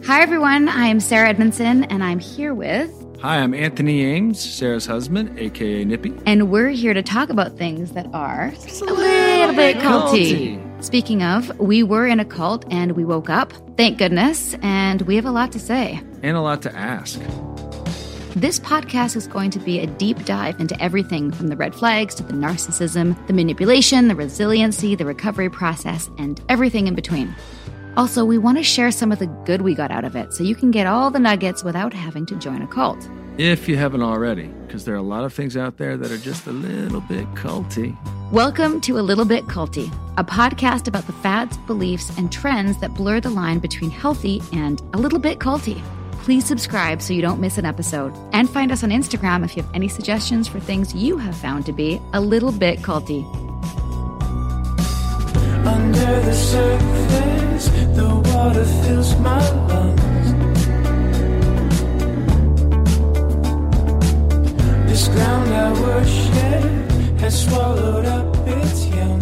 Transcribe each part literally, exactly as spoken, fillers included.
Hi, everyone. I am Sarah Edmondson, and I'm here with... Hi, I'm Anthony Ames, Sarah's husband, a k a. Nippy. And we're here to talk about things that are just a little bit culty. culty. Speaking of, we were in a cult, and we woke up. Thank goodness. And we have a lot to say. And a lot to ask. This podcast is going to be a deep dive into everything from the red flags to the narcissism, the manipulation, the resiliency, the recovery process, and everything in between. Also, we want to share some of the good we got out of it so you can get all the nuggets without having to join a cult. If you haven't already, because there are a lot of things out there that are just a little bit culty. Welcome to A Little Bit Culty, a podcast about the fads, beliefs, and trends that blur the line between healthy and a little bit culty. Please subscribe so you don't miss an episode. And find us on Instagram if you have any suggestions for things you have found to be a little bit culty. Under the surface, the water fills my lungs. This ground I worship has swallowed up its young.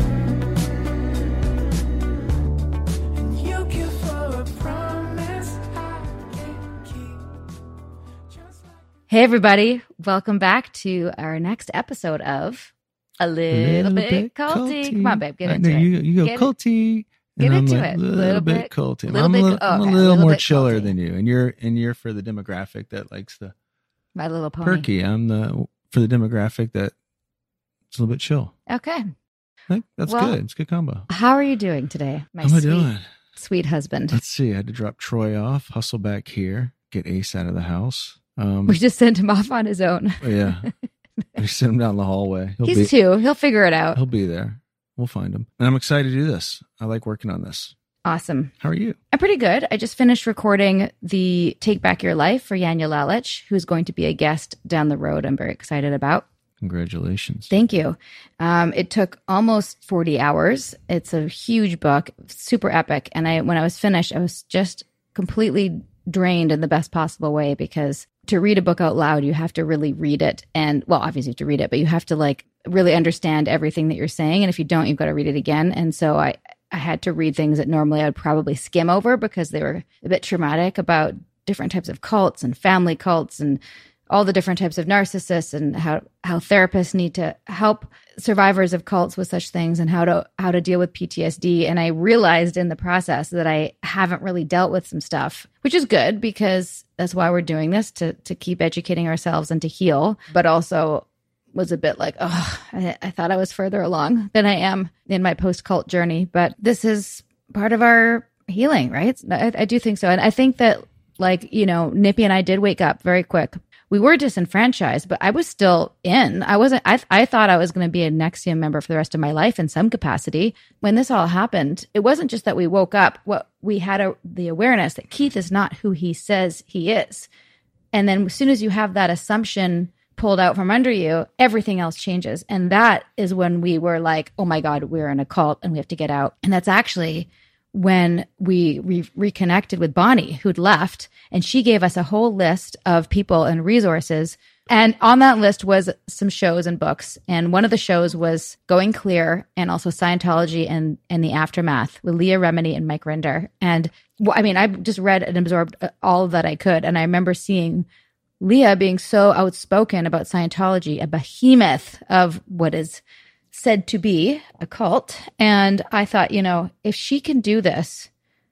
And you give for a promise I can't keep. Just like... Hey, everybody. Welcome back to our next episode of A Little, a little bit, bit culty. culty. Come on, babe. Get into know, it. You, you go get culty. It. Get and into I'm it. A little, little bit culty. Little I'm bit, a little, oh, I'm okay. a little, little more bit chiller culty. than you. And you're and you're for the demographic that likes the My Little Pony. perky. I'm the for the demographic that it's a little bit chill. Okay. I think that's well, good. It's a good combo. How are you doing today, my How am I sweet, doing? sweet husband? Let's see. I had to drop Troy off, hustle back here, get Ace out of the house. Um, We just sent him off on his own. yeah. We sent him down the hallway. He'll He's be, two. He'll figure it out. He'll be there. We'll find him. And I'm excited to do this. I like working on this. Awesome. How are you? I'm pretty good. I just finished recording the Take Back Your Life for Yanya Lalich, who's going to be a guest down the road. I'm very excited about. Congratulations. Thank you. Um, it took almost forty hours. It's a huge book, super epic. And I, when I was finished, I was just completely drained in the best possible way, because to read a book out loud, you have to really read it. And well, obviously you have to read it, but you have to like really understand everything that you're saying. And if you don't, you've got to read it again. And so I, I had to read things that normally I would probably skim over because they were a bit traumatic, about different types of cults and family cults and all the different types of narcissists, and how, how therapists need to help survivors of cults with such things, and how to how to deal with P T S D. And I realized in the process that I haven't really dealt with some stuff, which is good because that's why we're doing this, to to keep educating ourselves and to heal, but also was a bit like, oh, I, I thought I was further along than I am in my post-cult journey. But this is part of our healing, right? I, I do think so. And I think that, like, you know, Nippy and I did wake up very quick. We were disenfranchised, but I was still in. I wasn't, I, I thought I was going to be a N X I V M member for the rest of my life in some capacity. When this all happened, it wasn't just that we woke up. What we had a, the awareness that Keith is not who he says he is. And then as soon as you have that assumption pulled out from under you, everything else changes. And that is when we were like, oh my God, we're in a cult and we have to get out. And that's actually when we re- reconnected with Bonnie, who'd left, and she gave us a whole list of people and resources. And on that list was some shows and books. And one of the shows was Going Clear, and also Scientology and, and the Aftermath with Leah Remini and Mike Rinder. And well, I mean, I just read and absorbed all that I could. And I remember seeing Leah being so outspoken about Scientology, a behemoth of what is said to be a cult. And I thought, you know, if she can do this,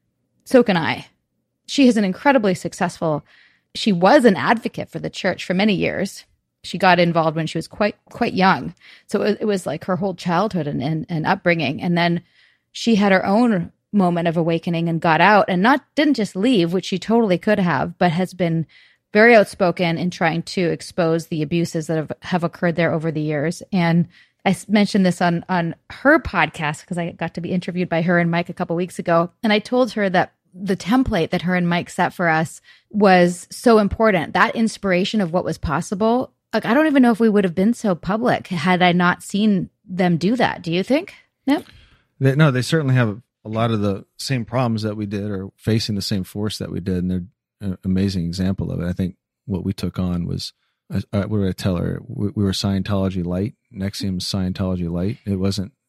so can I. She is an incredibly successful, she was an advocate for the church for many years. She got involved when she was quite, quite young. So it, it was like her whole childhood and, and, and upbringing. And then she had her own moment of awakening and got out, and not, didn't just leave, which she totally could have, but has been very outspoken in trying to expose the abuses that have, have occurred there over the years. And I mentioned this on, on her podcast because I got to be interviewed by her and Mike a couple weeks ago. And I told her that the template that her and Mike set for us was so important. That inspiration of what was possible. Like, I don't even know if we would have been so public had I not seen them do that. Do you think? No? They, no, they certainly have a lot of the same problems that we did, or facing the same force that we did. And they're an amazing example of it. I think what we took on was, uh, what did I tell her? We, we were Scientology light. N X I V M Scientology light. It wasn't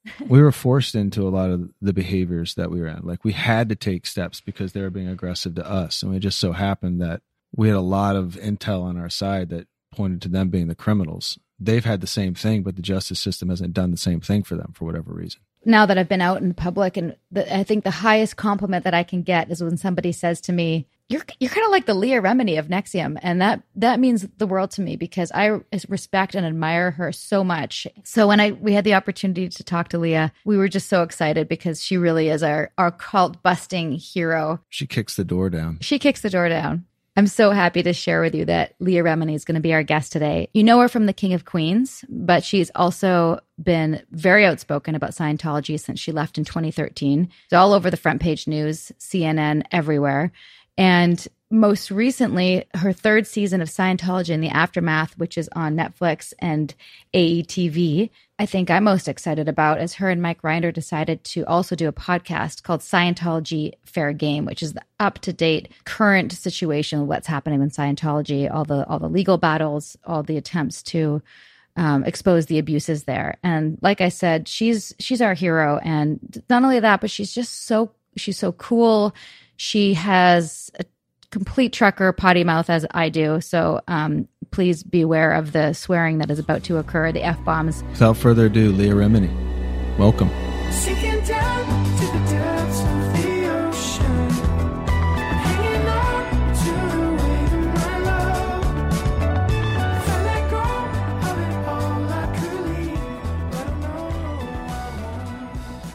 we were forced into a lot of the behaviors that we were in. Like we had to take steps because they were being aggressive to us. And it just so happened that we had a lot of intel on our side that pointed to them being the criminals. They've had the same thing, but the justice system hasn't done the same thing for them for whatever reason. Now that I've been out in public, and the, I think the highest compliment that I can get is when somebody says to me, you're you're kind of like the Leah Remini of N X I V M. And that that means the world to me because I respect and admire her so much. So when I we had the opportunity to talk to Leah, we were just so excited because she really is our, our cult busting hero. She kicks the door down. She kicks the door down. I'm so happy to share with you that Leah Remini is going to be our guest today. You know her from The King of Queens, but she's also been very outspoken about Scientology since she left in twenty thirteen. It's all over the front page news, C N N, everywhere. And most recently, her third season of Scientology in the Aftermath, which is on Netflix and A E T V, I think I'm most excited about is her and Mike Rinder decided to also do a podcast called Scientology Fair Game, which is the up-to-date current situation of what's happening in Scientology, all the all the legal battles, all the attempts to um, expose the abuses there. And like I said, she's she's our hero. And not only that, but she's just so she's so cool. She has a complete trucker potty mouth as I do. So um, please beware of the swearing that is about to occur, the F-bombs. Without further ado, Leah Remini, welcome. Sinking down to the depths of the ocean, hanging on to the wave of my love. If I let go of it all, I could leave, but I know.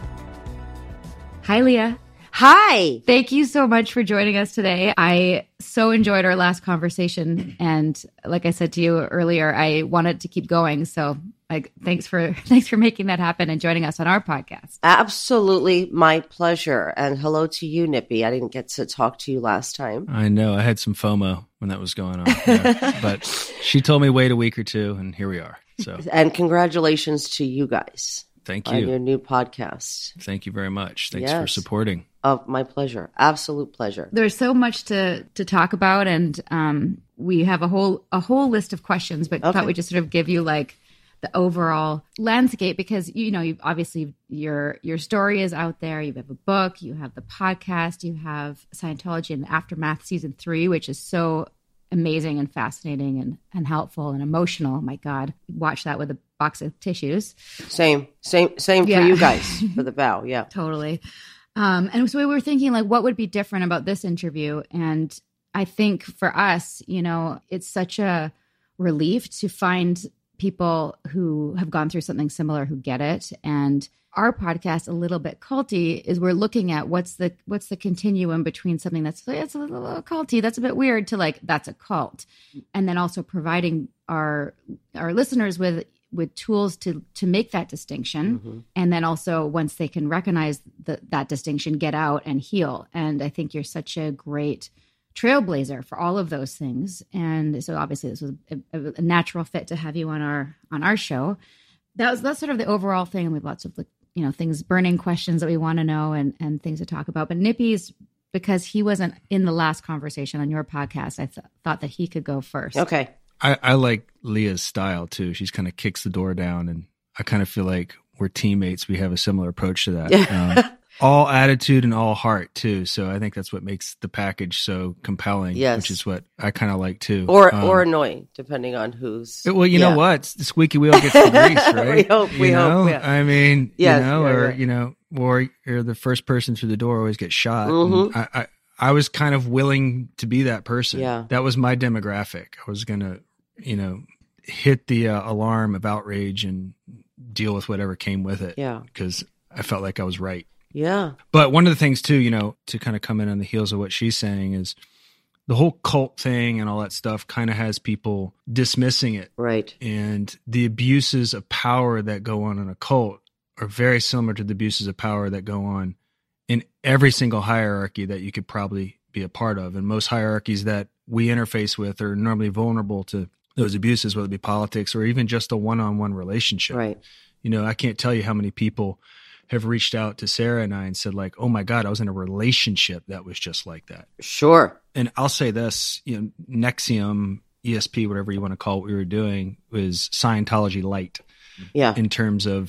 Hi, Leah. Hi. Thank you so much for joining us today. I so enjoyed our last conversation. And like I said to you earlier, I wanted to keep going. So like, thanks for thanks for making that happen and joining us on our podcast. Absolutely my pleasure. And hello to you, Nippy. I didn't get to talk to you last time. I know. I had some FOMO when that was going on. Yeah. But she told me wait a week or two, and here we are. So, and congratulations to you guys. Thank on you. your new podcast. Thank you very much. Thanks Yes. for supporting. Oh, my pleasure. Absolute pleasure. There's so much to to talk about, and um, we have a whole a whole list of questions. But Okay. thought we'd just sort of give you like the overall landscape because you know you obviously your your story is out there. You have a book, you have the podcast, you have Scientology and Aftermath season three, which is so amazing and fascinating and and helpful and emotional. Oh my God, watch that with a box of tissues. Same, same, same Yeah. for you guys for the vow. Yeah. Totally. Um, and so we were thinking, like, what would be different about this interview? And I think for us, you know, it's such a relief to find people who have gone through something similar who get it. And our podcast, a little bit culty, is we're looking at what's the what's the continuum between something that's it's a little, little culty, that's a bit weird, to like that's a cult, and then also providing our our listeners with with tools to to make that distinction. Mhm. And then also once they can recognize the, that distinction, get out and heal. And I think you're such a great trailblazer for all of those things. And so obviously this was a, a natural fit to have you on our on our show. That was that's sort of the overall thing. And we have lots of, you know, things, burning questions that we want to know and and things to talk about. But Nippy's, because he wasn't in the last conversation on your podcast, I th- thought that he could go first. Okay. I, I like Leah's style too. She's kind of kicks the door down, and I kind of feel like we're teammates. We have a similar approach to that. Um, all attitude and all heart too. So I think that's what makes the package so compelling. Yes. Which is what I kind of like too. Or Um, or annoying, depending on who's. well, you yeah. know what? The squeaky wheel gets the grease, right? We hope- we you hope, know? yeah. I mean, Yes, you know, yeah, or yeah. you know, or you're the first person through the door always gets shot. Mhm. And I, I I was kind of willing to be that person. Yeah. That was my demographic. I was gonna, you know, hit the uh, alarm of outrage and deal with whatever came with it. Yeah. Because I felt like I was right. Yeah. But one of the things too, you know, to kind of come in on the heels of what she's saying is the whole cult thing and all that stuff kind of has people dismissing it. Right. And the abuses of power that go on in a cult are very similar to the abuses of power that go on in every single hierarchy that you could probably be a part of. And most hierarchies that we interface with are normally vulnerable to those abuses, whether it be politics or even just a one-on-one relationship. Right. You know, I can't tell you how many people have reached out to Sarah and I and said like, oh my God, I was in a relationship that was just like that. Sure. And I'll say this, you know, N X I V M, E S P, whatever you want to call what we were doing, was Scientology light Yeah. in terms of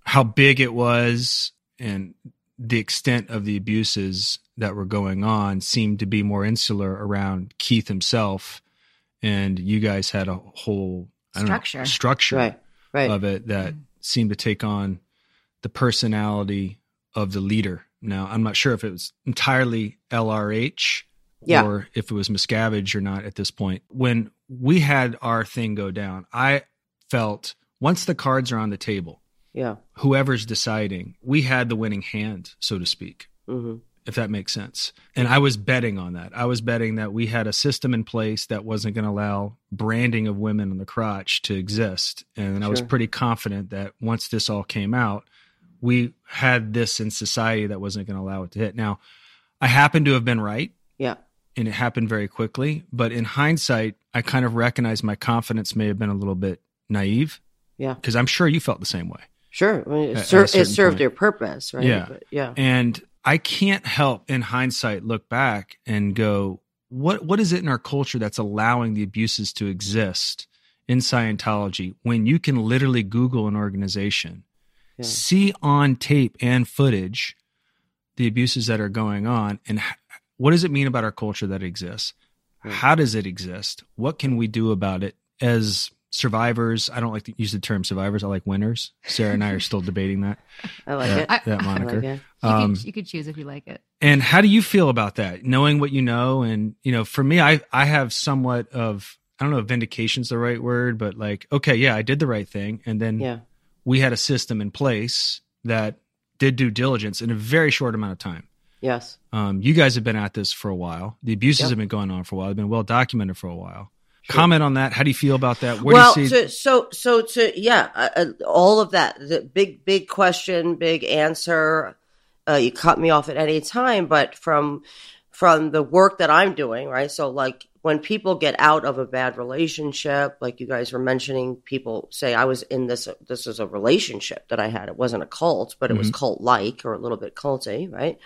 how big it was and the extent of the abuses that were going on seemed to be more insular around Keith himself. And you guys had a whole I don't Structure. know, structure Right. Right. of it that seemed to take on the personality of the leader. Now, I'm not sure if it was entirely L R H Yeah. or if it was Miscavige or not at this point. When we had our thing go down, I felt once the cards are on the table, Yeah. whoever's deciding, we had the winning hand, so to speak, hmm if that makes sense. And I was betting on that. I was betting that we had a system in place that wasn't going to allow branding of women on the crotch to exist. And I was Sure. pretty confident that once this all came out, we had this in society that wasn't going to allow it to hit. Now, I happen to have been right, Yeah. and it happened very quickly. But in hindsight, I kind of recognize my confidence may have been a little bit naive, Yeah. because I'm sure you felt the same way. Sure. I mean, it, At- ser- at a it certain served point. their purpose, right? Yeah. But, yeah. And I can't help in hindsight look back and go, what what is it in our culture that's allowing the abuses to exist in Scientology when you can literally Google an organization, Yeah. see on tape and footage the abuses that are going on, and h- what does it mean about our culture that it exists? Right. How does it exist? What can we do about it as survivors? I don't like to use the term survivors. I like winners. Sarah and I are still debating that. I like that, it. I- that I moniker. like it. You, Um, could, you could choose if you like it. And how do you feel about that? Knowing what you know, and you know, for me, I I have somewhat of I don't know if vindication's the right word, but like, okay, yeah, I did the right thing, and then Yeah. we had a system in place that did due diligence in a very short amount of time. Yes. Um, you guys have been at this for a while. The abuses Yep. have been going on for a while. They've been well documented for a while. Sure. Comment on that. How do you feel about that? Where well, do you see? to, so so to yeah, uh, uh, all of that. The big big question, big answer. Uh, you cut me off at any time, but from from the work that I'm doing, right? So like when people get out of a bad relationship, like you guys were mentioning, people say I was in this. This is a relationship that I had. It wasn't a cult, but it was cult like or a little bit culty, right?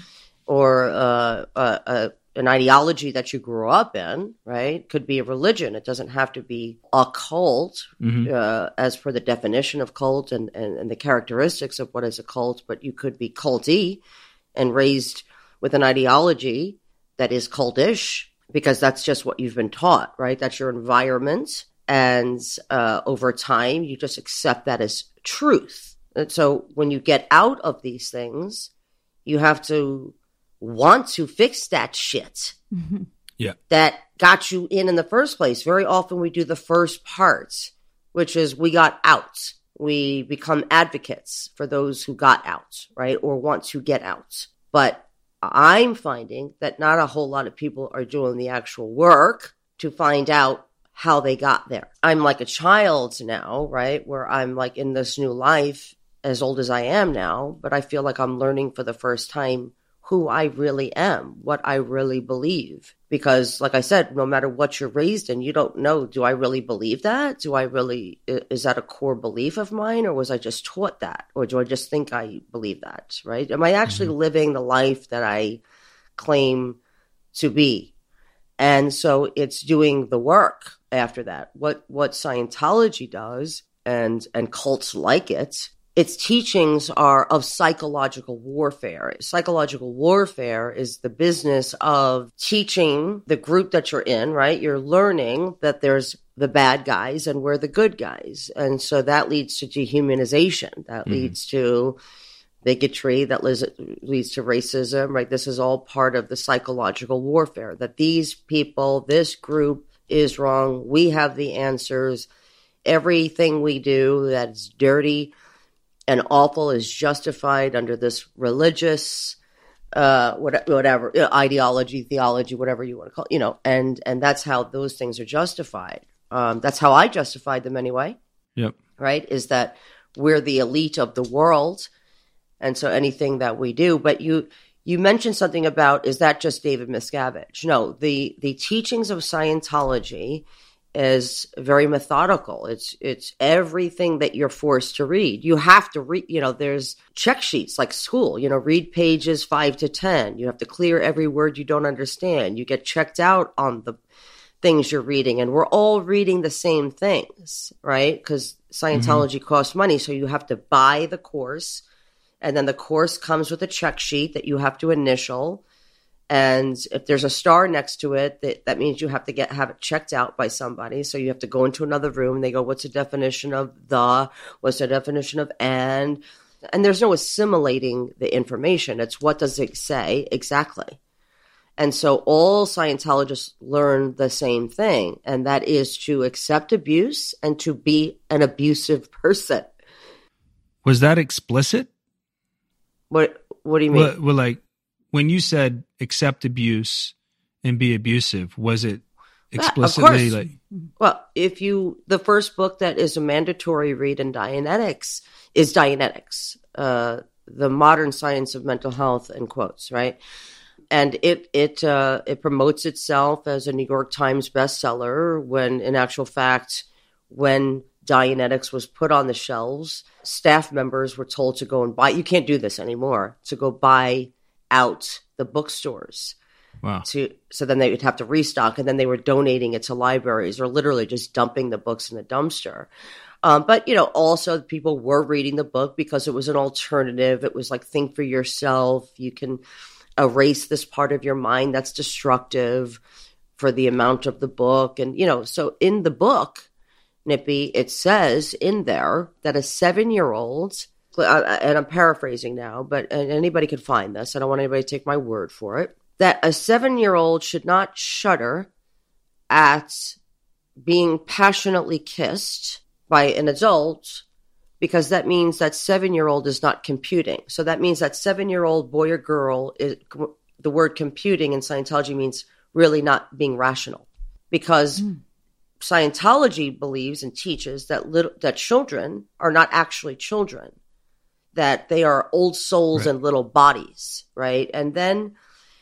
Or uh, uh, uh, an ideology that you grew up in, right? Could be a religion. It doesn't have to be a cult, Mhm. uh, as per the definition of cult and, and, and the characteristics of what is a cult, but you could be culty and raised with an ideology that is cultish because that's just what you've been taught, right? That's your environment. And uh, over time, you just accept that as truth. And so when you get out of these things, you have to want to fix that shit Yeah. that got you in in the first place. Very often we do the first part, which is we got out. We become advocates for those who got out, right? Or want to get out. But I'm finding that not a whole lot of people are doing the actual work to find out how they got there. I'm like a child now, right? Where I'm like in this new life as old as I am now, but I feel like I'm learning for the first time who I really am, what I really believe. Because like I said, no matter what you're raised in, you don't know, do I really believe that? Do I really, i- is that a core belief of mine? Or was I just taught that? Or do I just think I believe that, right? Am I actually living the life that I claim to be? And so it's doing the work after that. What, what Scientology does and, and cults like it, its teachings are of psychological warfare. Psychological warfare is the business of teaching the group that you're in, right? You're learning that there's the bad guys and we're the good guys. And so that leads to dehumanization. That Mhm. leads to bigotry, that leads, leads to racism, right? This is all part of the psychological warfare, that these people, this group is wrong. We have the answers. Everything we do that's dirty and awful is justified under this religious, uh, what- whatever, uh, ideology, theology, whatever you want to call it, you know, and, and that's how those things are justified. Um, that's how I justified them anyway, Yep. right? Is that we're the elite of the world. And so anything that we do, but you, you mentioned something about, is that just David Miscavige? No, the, the teachings of Scientology is very methodical. It's, it's everything that you're forced to read. You have to read, you know, there's check sheets like school, you know, read pages five to ten. You have to clear every word you don't understand. You get checked out on the things you're reading, and we're all reading the same things, right? Because Scientology mm-hmm. costs money, so you have to buy the course, and then the course comes with a check sheet that you have to initial. And if there's a star next to it, that, that means you have to get have it checked out by somebody. So you have to go into another room. And they go, what's the definition of the? What's the definition of and? And there's no assimilating the information. It's what does it say exactly? And so all Scientologists learn the same thing, and that is to accept abuse and to be an abusive person. Was that explicit? What What do you mean? Well, well like, when you said accept abuse and be abusive, was it explicitly yeah, like? Well, if you, the first book that is a mandatory read in Dianetics is Dianetics, uh, the modern science of mental health, in quotes, right? And it it uh, it promotes itself as a New York Times bestseller when, in actual fact, when Dianetics was put on the shelves, staff members were told to go and buy. You can't do this anymore. To go buy out the bookstores. Wow. To, so then they would have to restock, and then they were donating it to libraries or literally just dumping the books in the dumpster. Um, but, you know, also people were reading the book because it was an alternative. It was like, think for yourself. You can erase this part of your mind that's destructive for the amount of the book. And, you know, so in the book, Nippy, it says in there that a seven-year-old, and I'm paraphrasing now, but anybody could find this. I don't want anybody to take my word for it. That a seven-year-old should not shudder at being passionately kissed by an adult, because that means that seven-year-old is not computing. So that means that seven-year-old boy or girl, is, the word computing in Scientology means really not being rational, because mm. Scientology believes and teaches that little, that children are not actually children, that they are old souls right. and little bodies, right? And then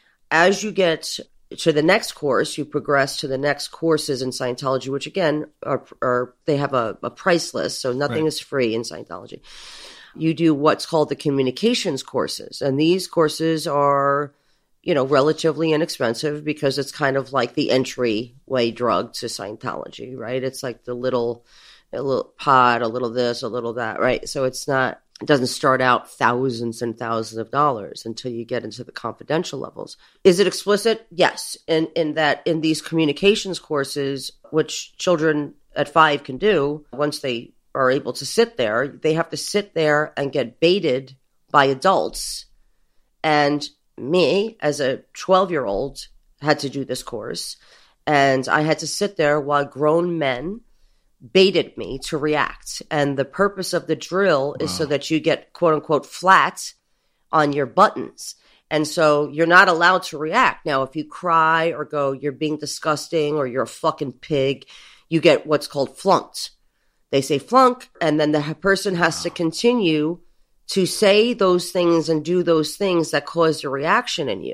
as you get to the next course, you progress to the next courses in Scientology, which again are, are they have a, a price list, so nothing right. is free in Scientology. You do what's called the communications courses, and these courses are, you know, relatively inexpensive because it's kind of like the entryway drug to Scientology, right? It's like the little, a little pot, a little this, a little that, right? So it's not. It doesn't start out thousands and thousands of dollars until you get into the confidential levels. Is it explicit? Yes. In, in that in these communications courses, which children at five can do, once they are able to sit there, they have to sit there and get baited by adults. And me, as a twelve-year-old, had to do this course. And I had to sit there while grown men baited me to react. And the purpose of the drill is wow. so that you get quote unquote flat on your buttons. And so you're not allowed to react. Now, if you cry or go, you're being disgusting or you're a fucking pig, you get what's called flunked. They say flunk, and then the person has wow. to continue to say those things and do those things that caused a reaction in you.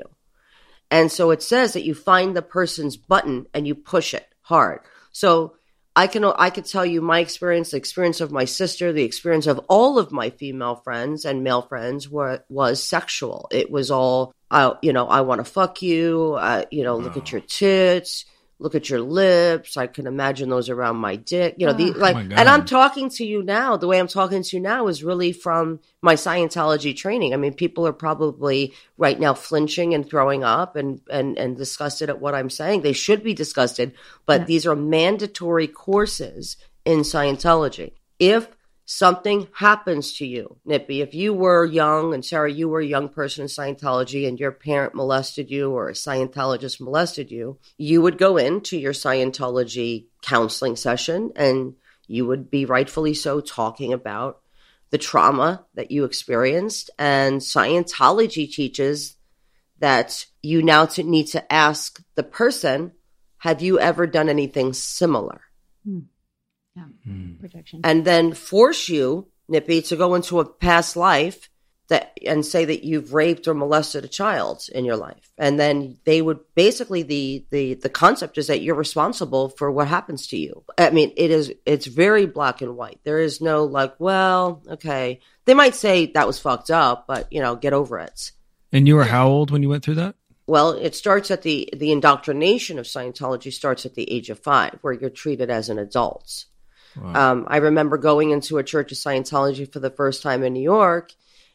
And so it says that you find the person's button and you push it hard. So I can I could tell you my experience, the experience of my sister, the experience of all of my female friends and male friends were, was sexual. It was all, uh, you know, I want to fuck you, uh, you know, wow. look at your tits, look at your lips. I can imagine those around my dick, you know, the, like, oh and I'm talking to you now, the way I'm talking to you now is really from my Scientology training. I mean, people are probably right now flinching and throwing up and, and, and disgusted at what I'm saying. They should be disgusted, but yeah. these are mandatory courses in Scientology. If something happens to you, Nippy, if you were young, and Sarah, you were a young person in Scientology and your parent molested you or a Scientologist molested you, you would go into your Scientology counseling session and you would be rightfully so talking about the trauma that you experienced. And Scientology teaches that you now to need to ask the person, have you ever done anything similar? Hmm. Yeah. Mm. Projection. And then force you, Nippy, to go into a past life that and say that you've raped or molested a child in your life. And then they would basically the the the concept is that you're responsible for what happens to you. I mean, it is it's very black and white. There is no like, well, okay. They might say that was fucked up, but you know, get over it. And you were how old when you went through that? Well, it starts at the, the indoctrination of Scientology starts at the age of five, where you're treated as an adult. Wow. Um, I remember going into a church of Scientology for the first time in New York,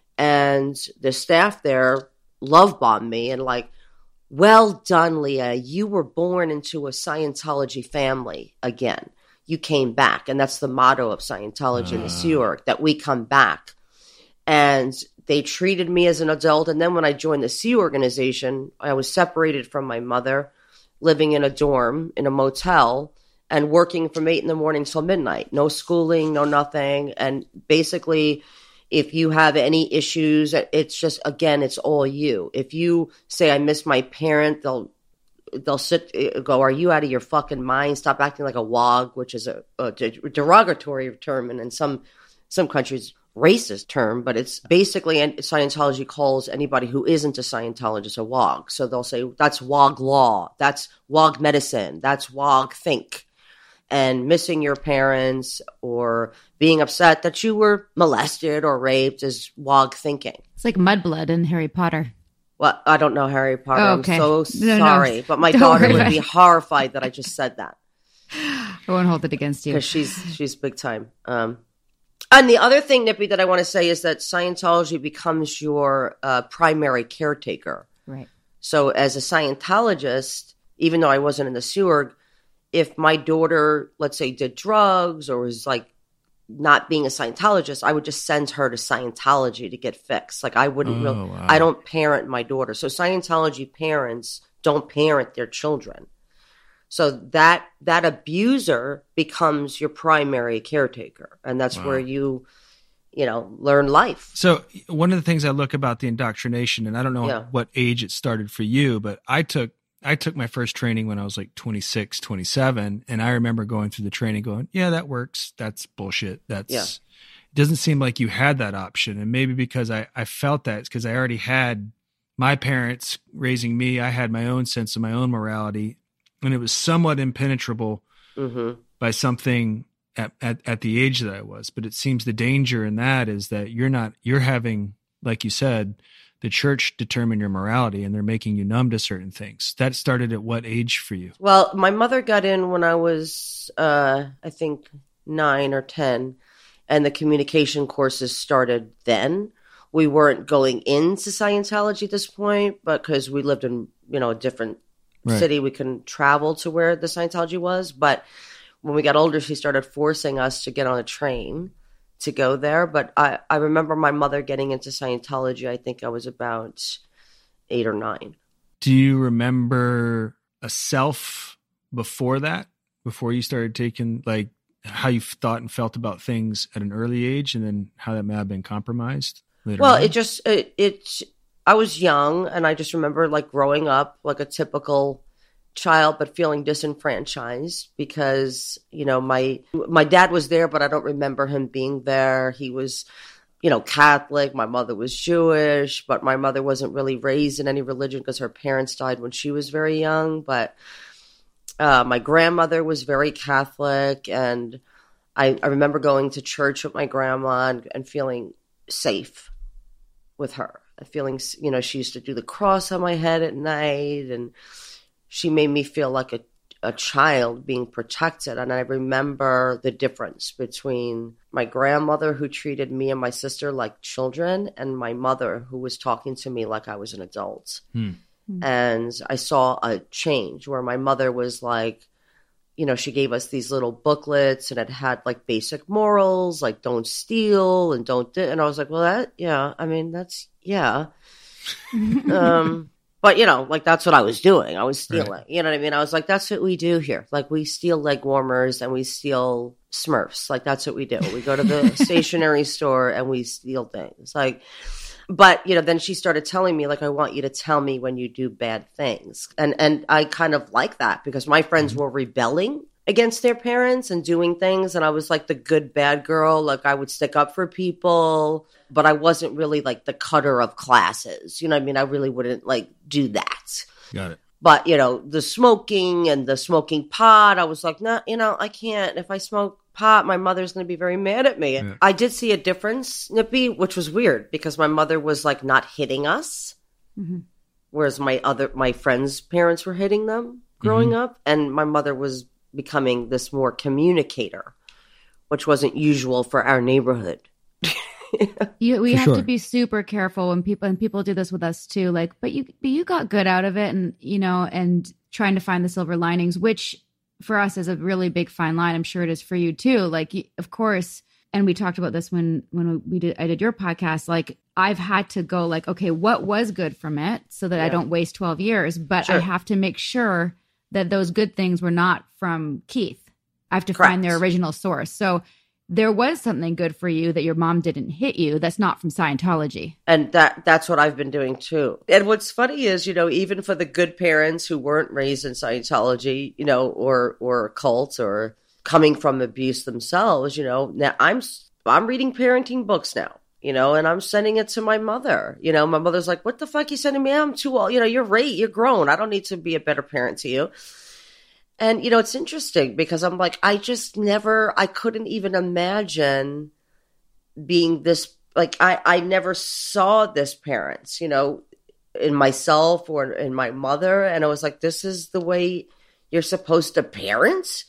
and the staff there love bombed me and like, well done, Leah. You were born into a Scientology family again. You came back. And that's the motto of Scientology in the Sea Org, that we come back. And they treated me as an adult. And then when I joined the Sea Organization, I was separated from my mother, living in a dorm, in a motel, and working from eight in the morning till midnight. No schooling, no nothing. And basically, if you have any issues, it's just, again, it's all you. If you say, I miss my parent, they'll they'll sit, go, are you out of your fucking mind? Stop acting like a wog, which is a, a derogatory term. And in some some countries, racist term, but it's basically, and Scientology calls anybody who isn't a Scientologist a wog. So they'll say, that's wog law, that's wog medicine, that's wog think. And missing your parents or being upset that you were molested or raped is wog thinking. It's like Mudblood in Harry Potter. Well, I don't know Harry Potter. Oh, okay. I'm so No, no. sorry. But my Don't daughter worry would about be it. horrified that I just said that. I won't hold it against you. Because she's she's big time. Um, and the other thing, Nippy, that I want to say is that Scientology becomes your uh, primary caretaker. Right. So as a Scientologist, even though I wasn't in the Sea Org, if my daughter, let's say, did drugs or was like not being a Scientologist, I would just send her to Scientology to get fixed. Like I wouldn't Oh, really, wow. I don't parent my daughter. So Scientology parents don't parent their children. So that that abuser becomes your primary caretaker. And that's Wow. where you, you know, learn life. So one of the things I look about the indoctrination, and I don't know Yeah. what age it started for you, but I took I took my first training when I was like twenty-six, twenty-seven, and I remember going through the training going, yeah, that works. That's bullshit. That's Yeah. It doesn't seem like you had that option. And maybe because I, I felt that, it's because I already had my parents raising me. I had my own sense of my own morality, and it was somewhat impenetrable hmm by something at, at, at the age that I was. But it seems the danger in that is that you're not, you're having, like you said, the church determine your morality, and they're making you numb to certain things. That started at what age for you? Well, my mother got in when I was, uh, I think, nine or ten, and the communication courses started then. We weren't going into Scientology at this point, but because we lived in, you know, a different Right. city, we couldn't travel to where the Scientology was. But when we got older, she started forcing us to get on a train to go there. But I, I remember my mother getting into Scientology. I think I was about eight or nine. Do you remember a self before that, before you started taking, like, how you thought and felt about things at an early age, and then how that may have been compromised later Well, on? it just, it, it, I was young, and I just remember like growing up like a typical child, but feeling disenfranchised because, you know, my, my dad was there, but I don't remember him being there. He was, you know, Catholic. My mother was Jewish, but my mother wasn't really raised in any religion because her parents died when she was very young. But uh, my grandmother was very Catholic, and I, I remember going to church with my grandma and, and feeling safe with her. Feeling, you know, she used to do the cross on my head at night, and she made me feel like a, a child being protected. And I remember the difference between my grandmother, who treated me and my sister like children, and my mother, who was talking to me like I was an adult. Hmm. And I saw a change where my mother was like, you know, she gave us these little booklets, and it had like basic morals, like don't steal and don't do. And I was like, well, that, yeah, I mean, that's, yeah. um, but you know, like that's what I was doing. I was stealing, Right. you know what I mean? I was like, that's what we do here. Like we steal leg warmers and we steal Smurfs. Like that's what we do. We go to the stationery store and we steal things. Like, but you know, then she started telling me like, I want you to tell me when you do bad things. And, and I kind of like that because my friends were rebelling against their parents and doing things. And I was like the good, bad girl. Like I would stick up for people, but I wasn't really like the cutter of classes. You know what I mean? I really wouldn't like do that. Got it. But, you know, the smoking and the smoking pot, I was like, no, you know, I can't. If I smoke pot, my mother's going to be very mad at me. Yeah. I did see a difference, Nippy, which was weird because my mother was like not hitting us. Mhm. whereas my other my friends' parents were hitting them growing Mhm. up, and my mother was becoming this more communicator, which wasn't usual for our neighborhood. You, we For have sure. to be super careful when people and people do this with us too. Like, but you, but you got good out of it, and you know, and trying to find the silver linings, which for us is a really big fine line. I'm sure it is for you too. Like, y- of course, and we talked about this when when we did I did your podcast. Like, I've had to go like, okay, what was good from it, so that I Yeah. don't waste twelve years. But I Sure. have to make sure that those good things were not from Keith. I have to find their Correct. original source. So there was something good for you that your mom didn't hit you. That's not from Scientology. And that that's what I've been doing too. And what's funny is, you know, even for the good parents who weren't raised in Scientology, you know, or or cults or coming from abuse themselves, you know, now I'm I'm reading parenting books now, you know, and I'm sending it to my mother. You know, my mother's like, "What the fuck you sending me? I'm too old. You know, you're right. You're grown. I don't need to be a better parent to you." And, you know, it's interesting because I'm like, I just never, I couldn't even imagine being this, like, I, I never saw this parents, you know, in myself or in my mother. And I was like, this is the way you're supposed to parent?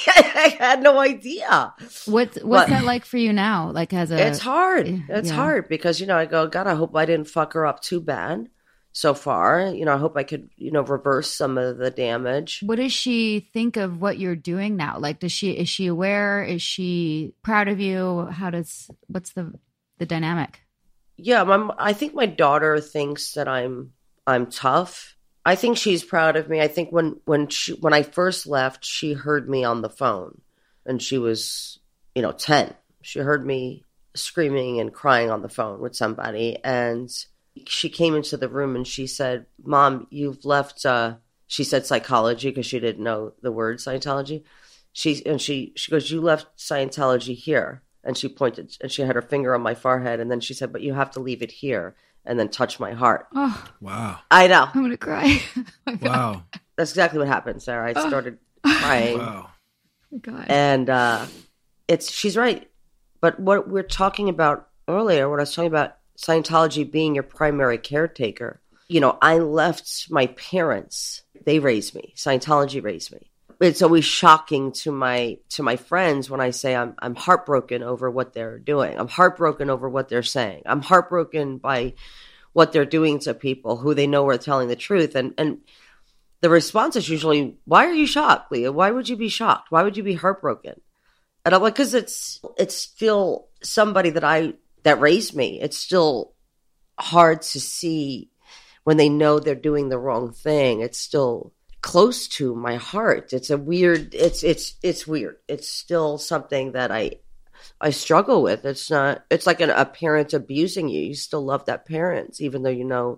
I had no idea. What's what's But- that like for you now? Like as a It's hard. yeah, It's yeah. hard because, you know, I go, God, I hope I didn't fuck her up too bad so far. You know, I hope I could, you know, reverse some of the damage. What does she think of what you're doing now? Like, does she is she aware? Is she proud of you? How does what's the the dynamic? Yeah, my, I think my daughter thinks that I'm I'm tough. I think she's proud of me. I think when when she when I first left, she heard me on the phone, and she was, you know, ten. She heard me screaming and crying on the phone with somebody, and she came into the room and she said, "Mom, you've left." Uh, she said psychology because she didn't know the word Scientology. She and she she goes, "You left Scientology here." And she pointed and she had her finger on my forehead. And then she said, "But you have to leave it here," and then touch my heart. Oh, Wow. I know. I'm gonna cry. Oh my God. Wow. That's exactly what happened, Sarah. I started crying. Wow. Oh my God. And uh, it's she's right. But what we're talking about earlier, what I was talking about, Scientology being your primary caretaker, you know, I left my parents. They raised me. Scientology raised me. It's always shocking to my to my friends when I say I'm I'm heartbroken over what they're doing. I'm heartbroken over what they're saying. I'm heartbroken by what they're doing to people who they know are telling the truth. And and the response is usually, "Why are you shocked, Leah? Why would you be shocked? Why would you be heartbroken?" And I'm like, because it's it's still somebody that I that raised me. It's still hard to see when they know they're doing the wrong thing. It's still close to my heart. It's a weird. It's it's it's weird. It's still something that I I struggle with. It's not. It's like an, a parent abusing you. You still love that parent, even though you know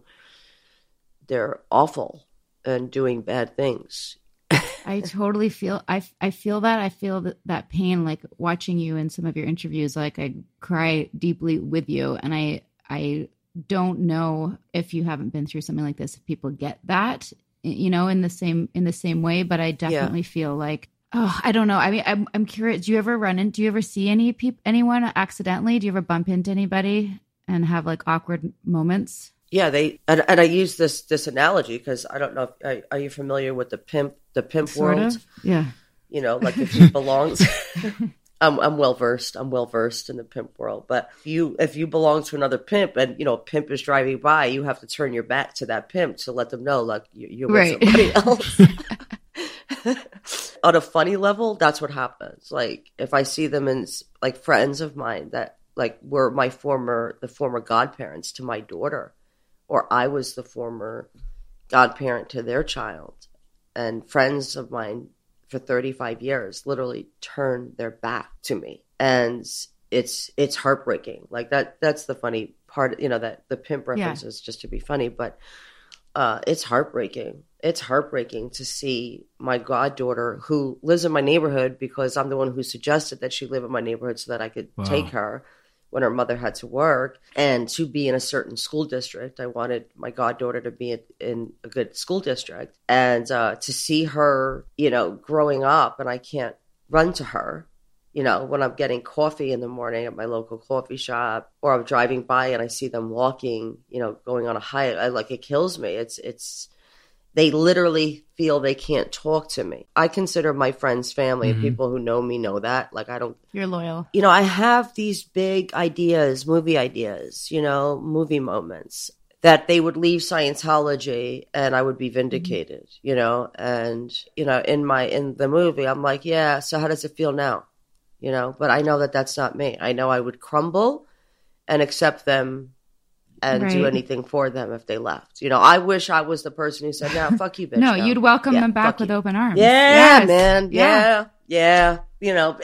they're awful and doing bad things. I totally feel I I feel that I feel that, that pain, like watching you in some of your interviews. Like I cry deeply with you, and I I don't know if you haven't been through something like this, if people get that, you know, in the same in the same way. But I definitely feel like, oh, I don't know. I mean, I'm I'm curious. Do you ever run in? Do you ever see any people, anyone accidentally? Do you ever bump into anybody and have like awkward moments? Yeah, they and, and I use this this analogy because I don't know. If, are, are you familiar with the pimp the pimp Sort world? of. Yeah. You know, like if you belong, I'm I'm well versed. I'm well versed in the pimp world. But if you if you belong to another pimp, and you know, a pimp is driving by, you have to turn your back to that pimp to let them know, like you, you're with Right. somebody else. On a funny level, that's what happens. Like if I see them in like friends of mine that like were my former the former godparents to my daughter, or I was the former godparent to their child, and friends of mine for thirty-five years literally turn their back to me, and it's it's heartbreaking. Like that that's the funny part, you know, that the pimp reference is just to be funny, but uh it's heartbreaking. It's heartbreaking to see my goddaughter, who lives in my neighborhood because I'm the one who suggested that she live in my neighborhood so that I could Wow. take her when her mother had to work, and to be in a certain school district. I wanted my goddaughter to be in a good school district, and uh, to see her, you know, growing up, and I can't run to her You know, when I'm getting coffee in the morning at my local coffee shop, or I'm driving by and I see them walking, you know, going on a hike, I like, it kills me. It's, it's, they literally feel they can't talk to me. I consider my friends family, Mhm. and people who know me know that. Like, I don't, You're loyal. you know, I have these big ideas, movie ideas, you know, movie moments that they would leave Scientology and I would be vindicated, you know, and, you know, in my, in the movie, I'm like, yeah, so how does it feel now? You know, but I know that that's not me. I know I would crumble and accept them and do Right. anything for them if they left. You know, I wish I was the person who said, no, fuck you, bitch. No, you'd welcome Yeah, them back fuck with you. open arms. Yeah, Yes. man. Yeah. Yeah. You know,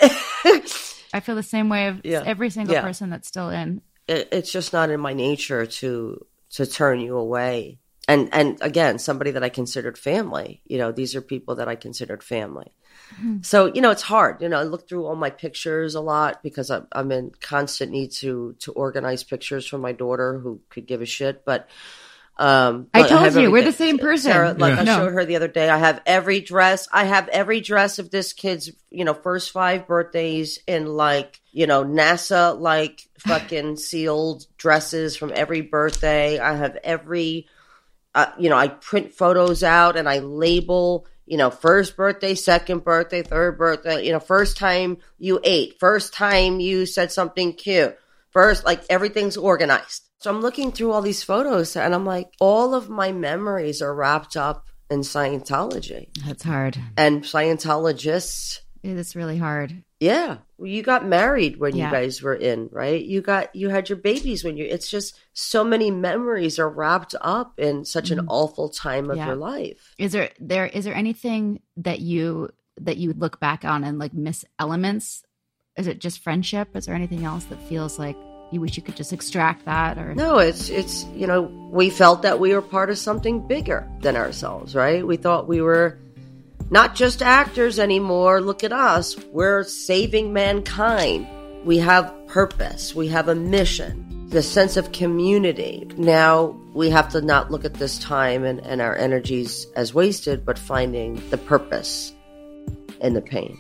I feel the same way of Yeah. every single Yeah. person that's still in. it, it's just not in my nature to to turn you away. And and again, somebody that I considered family, you know, these are people that I considered family. So, you know, it's hard. You know, I look through all my pictures a lot because I'm, I'm in constant need to to organize pictures for my daughter who could give a shit. But um, I but told have you, we're the everything. same person. Sarah, like Yeah. I No. showed her the other day, I have every dress. I have every dress of this kid's, you know, first five birthdays in like, you know, NASA like fucking sealed dresses from every birthday. I have every, uh, you know, I print photos out and I label, you know, first birthday, second birthday, third birthday, you know, first time you ate, first time you said something cute, first, like everything's organized. So I'm looking through all these photos and I'm like, all of my memories are wrapped up in Scientology. That's hard. And Scientologists, It is really hard. yeah, you got married when Yeah. you guys were in, right? You got, you had your babies when you, it's just so many memories are wrapped up in such an awful time of Yeah. your life. Is there there is there anything that you that you look back on and like miss elements? Is it just friendship? Is there anything else that feels like you wish you could just extract that? Or No, it's, it's, you know, we felt that we were part of something bigger than ourselves, right? We thought we were not just actors anymore. Look at us. We're saving mankind. We have purpose. We have a mission, the sense of community. Now we have to not look at this time and, and our energies as wasted, but finding the purpose in the pain.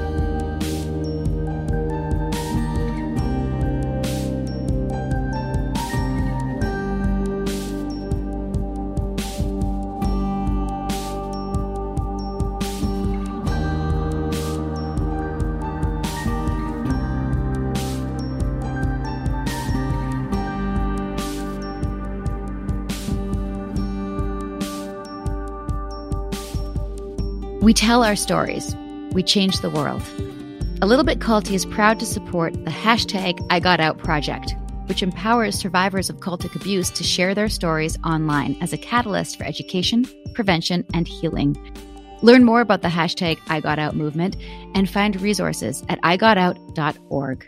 We tell our stories. We change the world. A Little Bit Culty is proud to support the hashtag I Got Out project, which empowers survivors of cultic abuse to share their stories online as a catalyst for education, prevention, and healing. Learn more about the hashtag I Got Out movement and find resources at i got out dot org.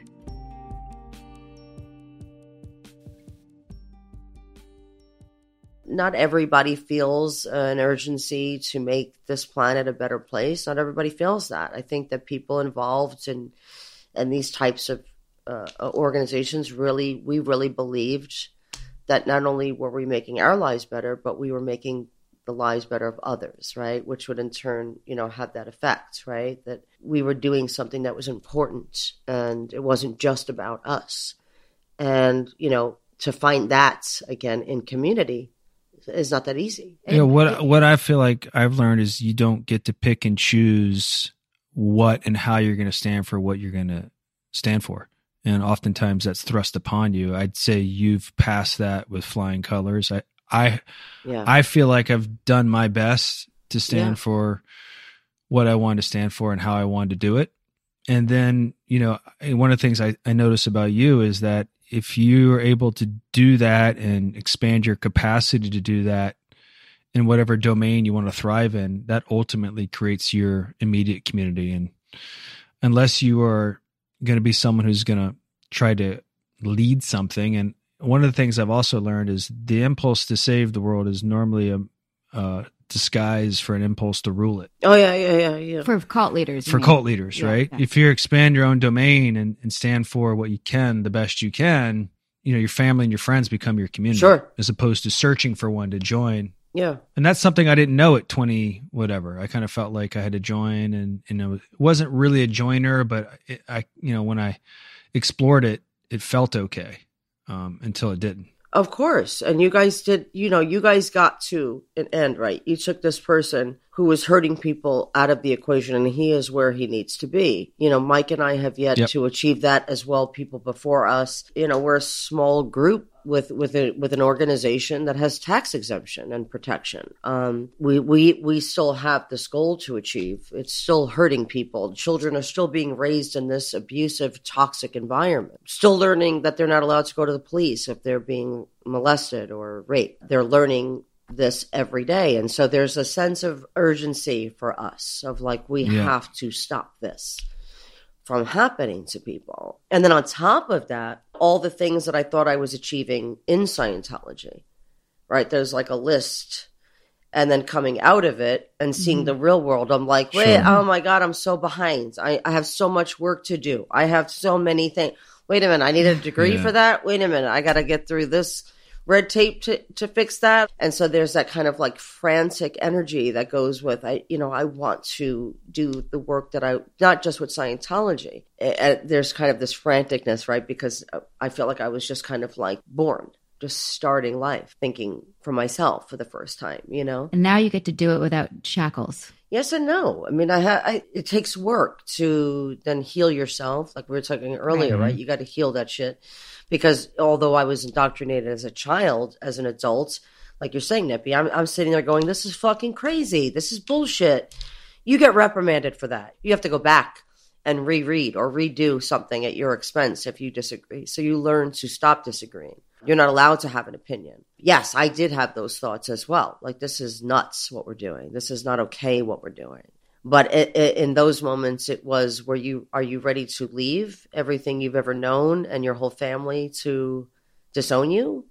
Not everybody feels an urgency to make this planet a better place. Not everybody feels that. I think that people involved in in these types of uh, organizations really, we really believed that not only were we making our lives better, but we were making the lives better of others, right? Which would in turn, you know, have that effect, right? That we were doing something that was important and it wasn't just about us. And, you know, to find that again in community is not that easy. Yeah, what what I feel like I've learned is you don't get to pick and choose what and how you're going to stand for what you're going to stand for. And oftentimes that's thrust upon you. I'd say you've passed that with flying colors. I I Yeah. I feel like I've done my best to stand Yeah. for what I wanted to stand for and how I wanted to do it. And then, you know, one of the things I, I notice about you is that if you are able to do that and expand your capacity to do that in whatever domain you want to thrive in, that ultimately creates your immediate community. And unless you are going to be someone who's going to try to lead something, and one of the things I've also learned is the impulse to save the world is normally a, a disguise for an impulse to rule it. Oh yeah, yeah, yeah, yeah. For cult leaders. you For mean. cult leaders, Yeah, right? yeah. If you expand your own domain and, and stand for what you can, the best you can, you know, your family and your friends become your community. Sure. As opposed to searching for one to join Yeah. And that's something I didn't know at twenty, whatever. I kind of felt like I had to join, and, and it wasn't really a joiner, but it, I, you know, when I explored it, it felt okay um, until it didn't. Of course. And you guys did, you know, you guys got to an end, right? You took this person who was hurting people out of the equation, and he is where he needs to be. You know, Mike and I have yet Yep. to achieve that, as well. People before us, you know, we're a small group with with a, with an organization that has tax exemption and protection. Um, we we we still have this goal to achieve. It's still hurting people. Children are still being raised in this abusive, toxic environment. Still learning that they're not allowed to go to the police if they're being molested or raped. They're learning this every day, and so there's a sense of urgency for us of like we Yeah. have to stop this from happening to people. And then on top of that, all the things that I thought I was achieving in Scientology, right? There's like a list, and then coming out of it and seeing Mm-hmm. the real world, I'm like, wait, Sure. oh my God, I'm so behind. I, I have so much work to do. I have so many things. Wait a minute, I need a degree Yeah. for that. Wait a minute, I got to get through this red tape to, to fix that. And so there's that kind of like frantic energy that goes with, I, you know, I want to do the work that I, not just with Scientology. Uh, there's kind of this franticness, right? Because I feel like I was just kind of like born, just starting life, thinking for myself for the first time, you know? And now you get to do it without shackles. Yes and no. I mean, I, ha- I it takes work to then heal yourself. Like we were talking earlier, Right. right? You got to heal that shit. Because although I was indoctrinated as a child, as an adult, like you're saying, Nippy, I'm, I'm sitting there going, this is fucking crazy. This is bullshit. You get reprimanded for that. You have to go back and reread or redo something at your expense if you disagree. So you learn to stop disagreeing. You're not allowed to have an opinion. Yes, I did have those thoughts as well. Like, this is nuts what we're doing. This is not okay what we're doing. But it, it, in those moments, it was where you are you ready to leave everything you've ever known and your whole family to disown you?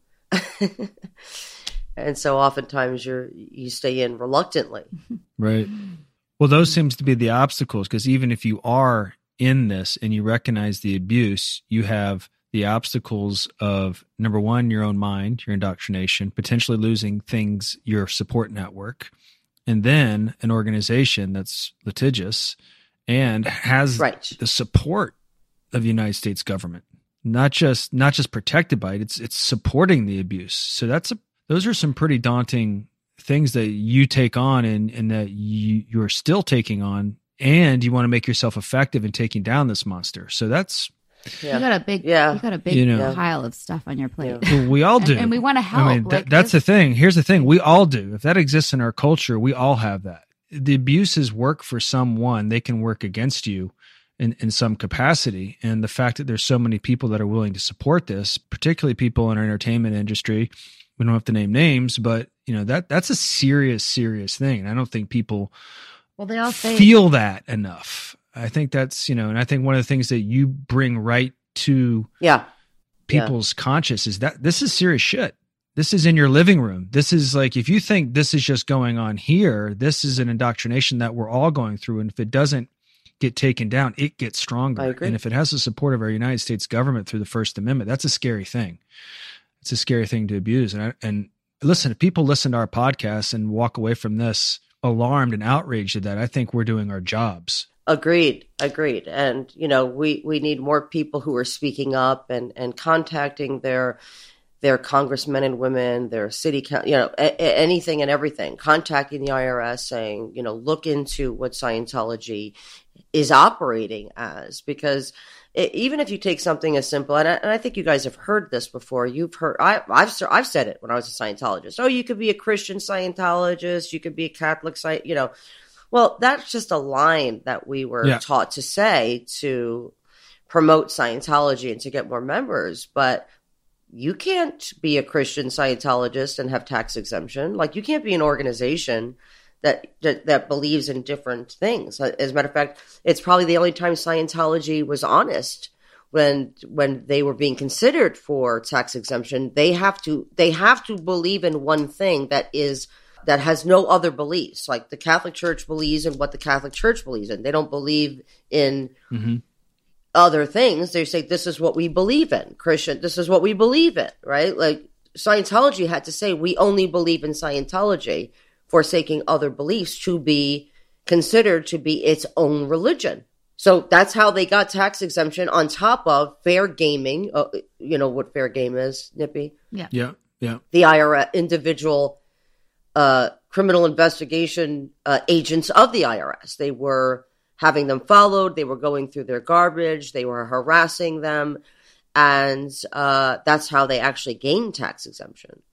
And so oftentimes you're you stay in reluctantly. Right. Well, those seems to be the obstacles, because even if you are in this and you recognize the abuse, you have the obstacles of, number one, your own mind, your indoctrination, potentially losing things, your support network, and then an organization that's litigious and has Right. the support of the United States government, not just not just protected by it, it's it's supporting the abuse. So that's a those are some pretty daunting things that you take on, and, and that you, you're still taking on, and you want to make yourself effective in taking down this monster. So that's, Yeah. You got a big, Yeah. you got a big You know. pile of stuff on your plate. well, we all do. And, and we want to help. I mean, that, Like, that's this- the thing. Here's the thing. We all do. If that exists in our culture, we all have that. The abuses work for someone. They can work against you in, in some capacity. And the fact that there's so many people that are willing to support this, particularly people in our entertainment industry, we don't have to name names, but you know, that that's a serious, serious thing. And I don't think people Well, they all say feel that enough. I think that's, you know, and I think one of the things that you bring right to Yeah. people's conscious is that this is serious shit. This is in your living room. This is like, if you think this is just going on here, this is an indoctrination that we're all going through. And if it doesn't get taken down, it gets stronger. I agree. And if it has the support of our United States government through the First Amendment, that's a scary thing. It's a scary thing to abuse. And I, and listen, if people listen to our podcast and walk away from this alarmed and outraged at that, I think we're doing our jobs. Agreed. Agreed. And, you know, we, we need more people who are speaking up and, and contacting their their congressmen and women, their city, coun- you know, a- a- anything and everything, contacting the I R S saying, you know, look into what Scientology is operating as. Because it, even if you take something as simple, and I, and I think you guys have heard this before, you've heard, I, I've, I've said it when I was a Scientologist. Oh, you could be a Christian Scientologist, you could be a Catholic, Sci- you know. Well, that's just a line that we were Yeah. taught to say to promote Scientology and to get more members. But you can't be a Christian Scientologist and have tax exemption. Like, you can't be an organization that, that that believes in different things. As a matter of fact, it's probably the only time Scientology was honest when when they were being considered for tax exemption. They have to they have to believe in one thing that is that has no other beliefs. Like, the Catholic Church believes in what the Catholic Church believes in. They don't believe in Mm-hmm. other things. They say, this is what we believe in. Christian, this is what we believe in, right? Like, Scientology had to say, we only believe in Scientology, forsaking other beliefs to be considered to be its own religion. So that's how they got tax exemption on top of fair gaming. Uh, you know what fair game is, Nippy? Yeah. Yeah. Yeah. The I R S, individual uh, criminal investigation uh, agents of the I R S. They were having them followed. They were going through their garbage. They were harassing them. And uh, that's how they actually gained tax exemption.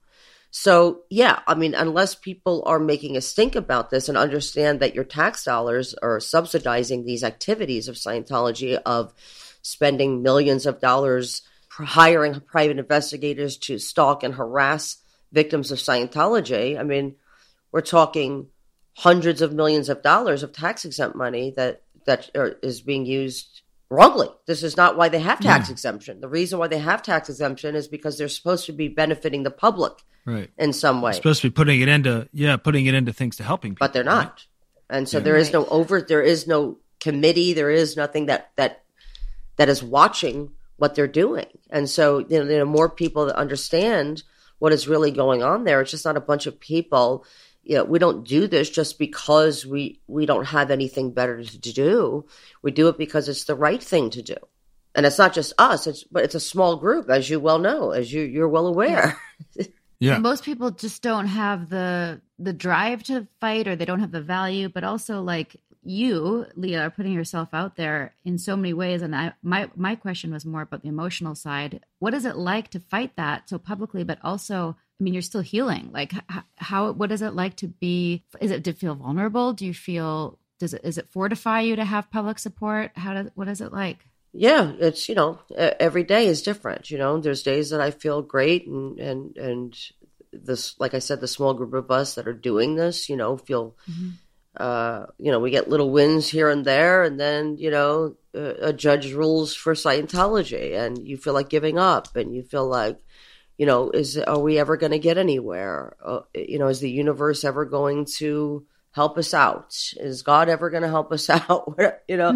So, yeah, I mean, unless people are making a stink about this and understand that your tax dollars are subsidizing these activities of Scientology, of spending millions of dollars hiring private investigators to stalk and harass victims of Scientology, I mean, we're talking hundreds of millions of dollars of tax exempt money that, that are, is being used wrongly. This is not why they have tax Yeah. exemption. The reason why they have tax exemption is because they're supposed to be benefiting the public Right. in some way, Supposed to be putting it into, yeah, putting it into things to helping people. but they're right? not. And so Yeah. there is Right. no over, there is no committee, there is nothing that that that is watching what they're doing. And so you know, there are more people that understand what is really going on there. It's just not a bunch of people. You know, we don't do this just because we we don't have anything better to do. We do it because it's the right thing to do. And it's not just us, it's but it's a small group, as you well know, as you you're well aware. Yeah. Most people just don't have the the drive to fight, or they don't have the value, but also like you, Leah, are putting yourself out there in so many ways. And I, my, my question was more about the emotional side. What is it like to fight that so publicly, but also, I mean, you're still healing. Like h- how, what is it like to be, is it to feel vulnerable? Do you feel, does it, is it fortify you to have public support? How does, what is it like? Yeah, it's, you know, e- every day is different. You know, there's days that I feel great and, and, and this, like I said, the small group of us that are doing this, you know, feel, Mm-hmm. uh, you know, we get little wins here and there. And then, you know, a, a judge rules for Scientology and you feel like giving up and you feel like, you know, is, are we ever going to get anywhere? Uh, you know, is the universe ever going to help us out? Is God ever going to help us out? You know,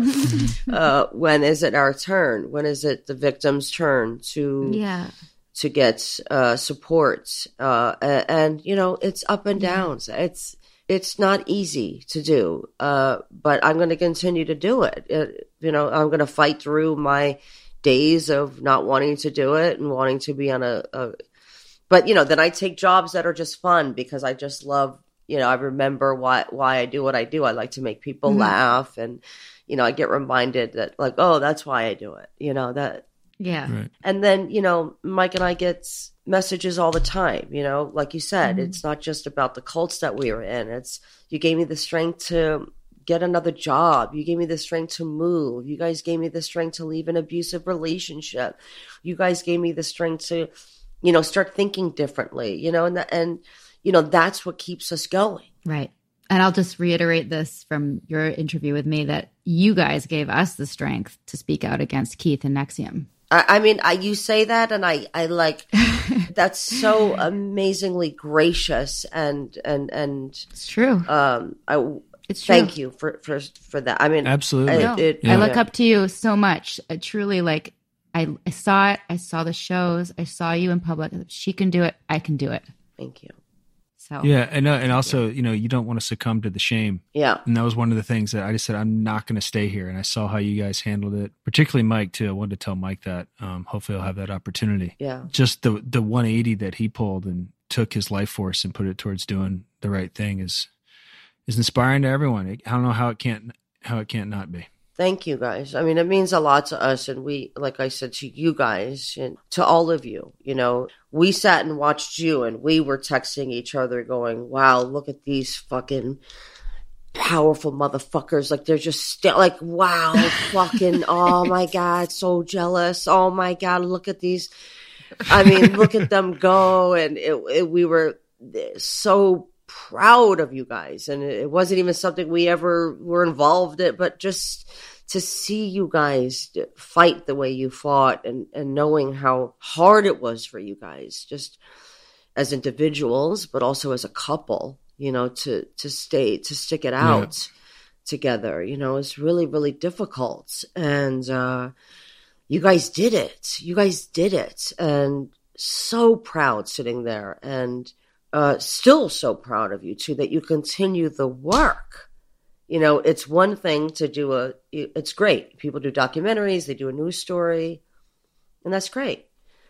uh, when is it our turn? When is it the victim's turn to Yeah. to get uh, support? Uh, and, and you know, it's up and down. It's it's not easy to do, uh, but I'm going to continue to do it. it. You know, I'm going to fight through my days of not wanting to do it and wanting to be on a, a. But you know, then I take jobs that are just fun because I just love. You know, I remember why why I do what I do. I like to make people Mhm. laugh, and you know, I get reminded that like, oh, that's why I do it. You know that, Yeah. Right. and then you know, Mike and I get messages all the time. You know, like you said, Mhm. it's not just about the cults that we were in. It's you gave me the strength to get another job. You gave me the strength to move. You guys gave me the strength to leave an abusive relationship. You guys gave me the strength to, you know, start thinking differently. You know, and the, and. You know, that's what keeps us going. Right. And I'll just reiterate this from your interview with me that you guys gave us the strength to speak out against Keith and Nexium. I, I mean, I, you say that and I, I like, that's so amazingly gracious and, and, and, It's true. um, I It's true. thank you for, for, for that. I mean, Absolutely. it- No, it- I look yeah. up to you so much. I truly like, I, I saw it. I saw the shows. I saw you in public. She can do it. I can do it. Thank you. So Yeah. And, uh, and also, you know, you don't want to succumb to the shame. Yeah. And that was one of the things that I just said, I'm not going to stay here. And I saw how you guys handled it, particularly Mike too. I wanted to tell Mike that, um, hopefully I'll have that opportunity. Yeah. Just the, the one eighty that he pulled and took his life force and put it towards doing the right thing is, is inspiring to everyone. I don't know how it can't, how it can't not be. Thank you guys. I mean, it means a lot to us. And we, like I said, to you guys and to all of you, you know, we sat and watched you and we were texting each other going, wow, look at these fucking powerful motherfuckers. Like they're just still like, wow, fucking, oh my God, so jealous. Oh my God, look at these. I mean, look at them go. And it, it, we were so proud of you guys. And it wasn't even something we ever were involved in, but just to see you guys fight the way you fought and, and knowing how hard it was for you guys, just as individuals, but also as a couple, you know, to, to stay, to stick it out together, you know, it's really, really difficult. And, uh, you guys did it. You guys did it. And so proud sitting there, and uh, still so proud of you too, that you continue the work. You know, it's one thing to do a, it's great. People do documentaries, they do a news story, and that's great.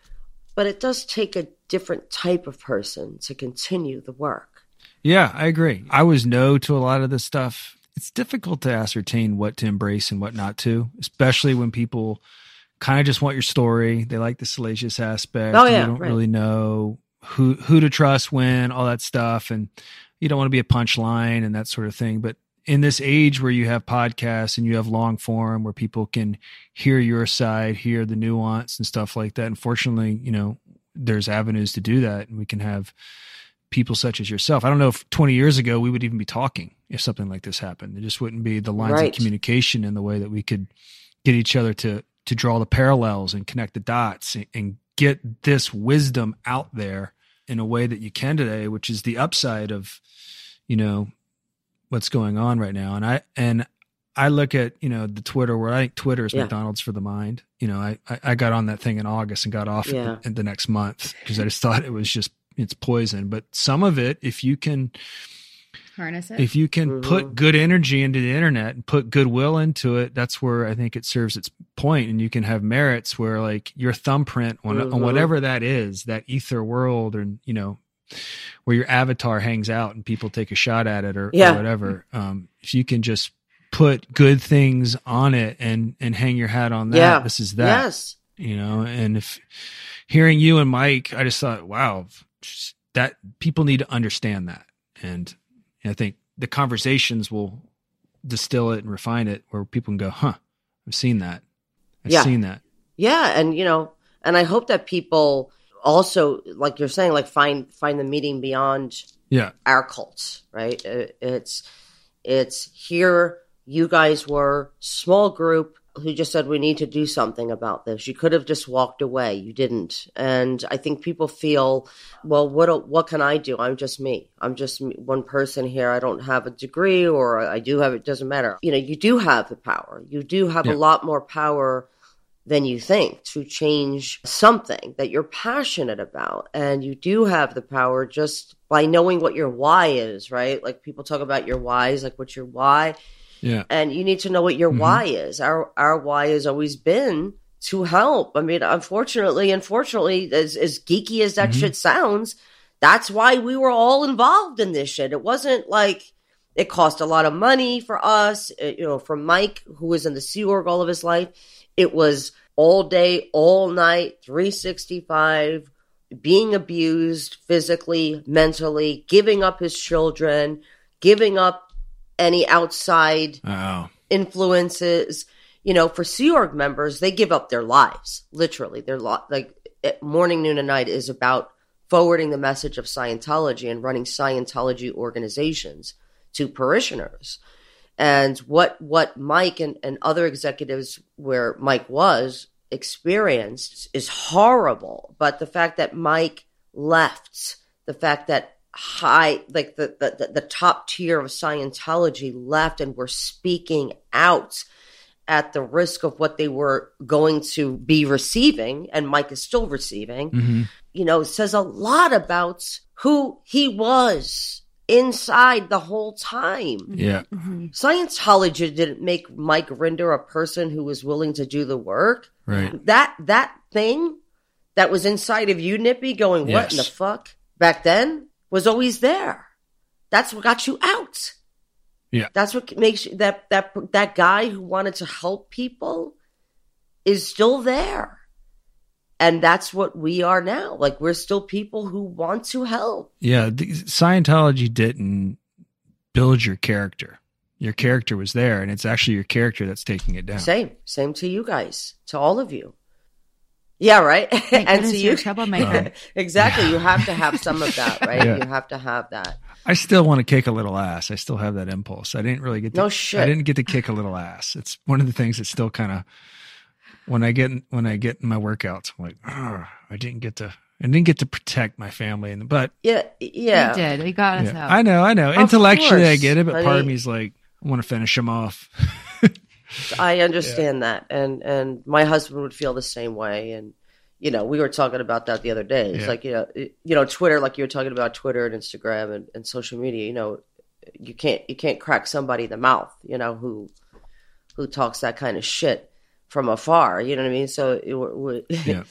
But it does take a different type of person to continue the work. Yeah, I agree. I was no to a lot of this stuff. It's difficult to ascertain what to embrace and what not to, especially when people kind of just want your story. They like the salacious aspect. Oh, yeah, you don't right. really know who who to trust when, all that stuff. And you don't want to be a punchline and that sort of thing. But in this age where you have podcasts and you have long form where people can hear your side, hear the nuance and stuff like that. Unfortunately, you know, there's avenues to do that, and we can have people such as yourself. I don't know if twenty years ago we would even be talking if something like this happened. There just wouldn't be the lines Right. of communication in the way that we could get each other to to draw the parallels and connect the dots and, and get this wisdom out there in a way that you can today, which is the upside of, you know, what's going on right now. And I and I look at, you know, the Twitter world. I think Twitter is Yeah. McDonald's for the mind. You know, I, I I got on that thing in August and got off Yeah. it the, the next month because I just thought it was just it's poison. But some of it, if you can Harness it. if you can Mhm. put good energy into the internet and put goodwill into it, that's where I think it serves its point. And you can have merits where like your thumbprint on, on Mhm. whatever that is, that ether world, or, you know, where your avatar hangs out and people take a shot at it or, Yeah. or whatever. Um, if you can just put good things on it and, and hang your hat on that, Yeah. this is that, Yes. you know. And if hearing you and Mike, I just thought, wow, that people need to understand that. And I think the conversations will distill it and refine it where people can go, huh, I've seen that. I've Yeah. seen that. Yeah, and you know, and I hope that people also, like you're saying, like find find the meaning beyond Yeah. our cults, right? It- It's it's here. You guys were small group who just said we need to do something about this. You could have just walked away. You didn't, and I think people feel, well, what what can I do? I'm just me. I'm just me- one person here. I don't have a degree, or I do have. It doesn't matter. You know, you do have the power. You do have Yeah. a lot more power than you think to change something that you're passionate about. And you do have the power just by knowing what your why is, right? Like people talk about your whys, like what's your why? Yeah. And you need to know what your Mhm. why is. Our our why has always been to help. I mean, unfortunately, unfortunately, as, as geeky as that Mhm. shit sounds, that's why we were all involved in this shit. It wasn't like it cost a lot of money for us. It- you know, for Mike, who was in the Sea Org all of his life, it was all day, all night, three sixty-five, being abused physically, mentally, giving up his children, giving up any outside Oh, influences. You know, for Sea Org members, they give up their lives. Literally, their lot like eh, morning, noon, and night is about forwarding the message of Scientology and running Scientology organizations to parishioners. And what what Mike and, and other executives where Mike was experienced is horrible. But the fact that Mike left, the fact that high, like the, the, the top tier of Scientology left and were speaking out at the risk of what they were going to be receiving, and Mike is still receiving, hmm you know, says a lot about who he was inside the whole time. yeah. Mhm. Scientology didn't make Mike Rinder a person who was willing to do the work. Right. That that thing that was inside of you, Nippy, going, what in the Yes. fuck? Back then was always there. That's what got you out. Yeah. That's what makes you, that that that guy who wanted to help people is still there. And that's what we are now. Like, we're still people who want to help. Yeah. The, Scientology didn't build your character. Your character was there, and it's actually your character that's taking it down. Same. Same to you guys, to all of you. Yeah, right? Thank and goodness to you're you. a troublemaker. Exactly. You have to have some of that, right? Yeah. You have to have that. I still want to kick a little ass. I still have that impulse. I didn't really get to, No shit. I didn't get to kick a little ass. It's one of the things that still kind of, when I get, in- when I get in my workouts, I'm like, "Ugh, I didn't get to, I didn't get to protect my family. And, but Yeah. Yeah. You did. You got us yeah, out. I know, I know. Intellectually, I course, get it, but part of honey. me is like, I want to finish them off. I understand that. And, and my husband would feel the same way. And, you know, we were talking about that the other day. It's Yeah. like, you know, it- you know, Twitter, like you were talking about Twitter and Instagram and, and social media, you know, you can't, you can't crack somebody in the mouth, you know, who, who talks that kind of shit from afar. You know what I mean? So it, would Yeah.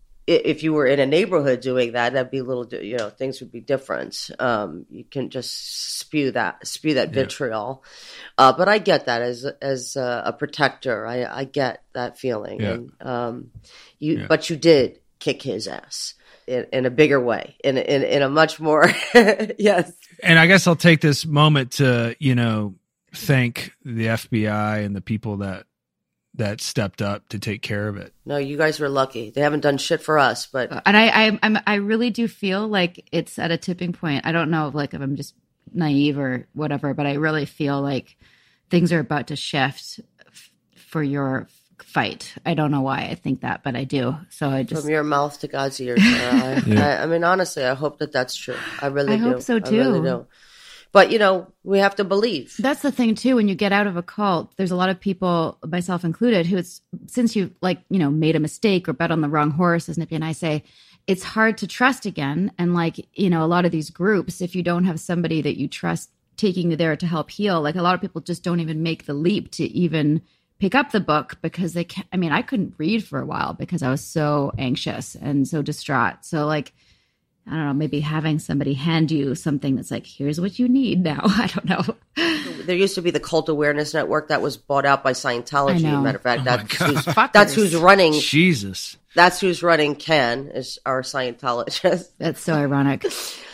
if you were in a neighborhood doing that, that'd be a little, di- you know, things would be different. Um, you can just spew that, spew that Yeah. vitriol. Uh, but I get that as, as a, a protector. I, I get that feeling. Yeah. And, um, you, Yeah. but you did kick his ass in, in a bigger way, in, in, in a much more, yes. And I guess I'll take this moment to, you know, thank the F B I and the people that that stepped up to take care of it. No, you guys were lucky. They haven't done shit for us, but And I, I, I'm, I really do feel like it's at a tipping point. I don't know, like if I'm just naive or whatever, but I really feel like things are about to shift f- for your fight. I don't know why I think that, but I do. So I just, from your mouth to God's ears. Sarah. I, Yeah. I, I mean, honestly, I hope that that's true. I really I do. hope so, I really too. do. But, you know, we have to believe. that's the thing too. When you get out of a cult, there's a lot of people, myself included, who it's since you like, you know, made a mistake or bet on the wrong horse, as Nippy and I say, it's hard to trust again. And like, you know, a lot of these groups, if you don't have somebody that you trust taking you there to help heal, like a lot of people just don't even make the leap to even pick up the book because they can't. I mean, I couldn't read for a while because I was so anxious and so distraught. So like, I don't know, maybe having somebody hand you something that's like, here's what you need now. I don't know. There used to be the Cult Awareness Network that was bought out by Scientology. I know. Matter of fact, Oh my that's, God. who's, Fuckers. that's who's running. Jesus. That's who's running. Ken is our Scientologist. That's so ironic.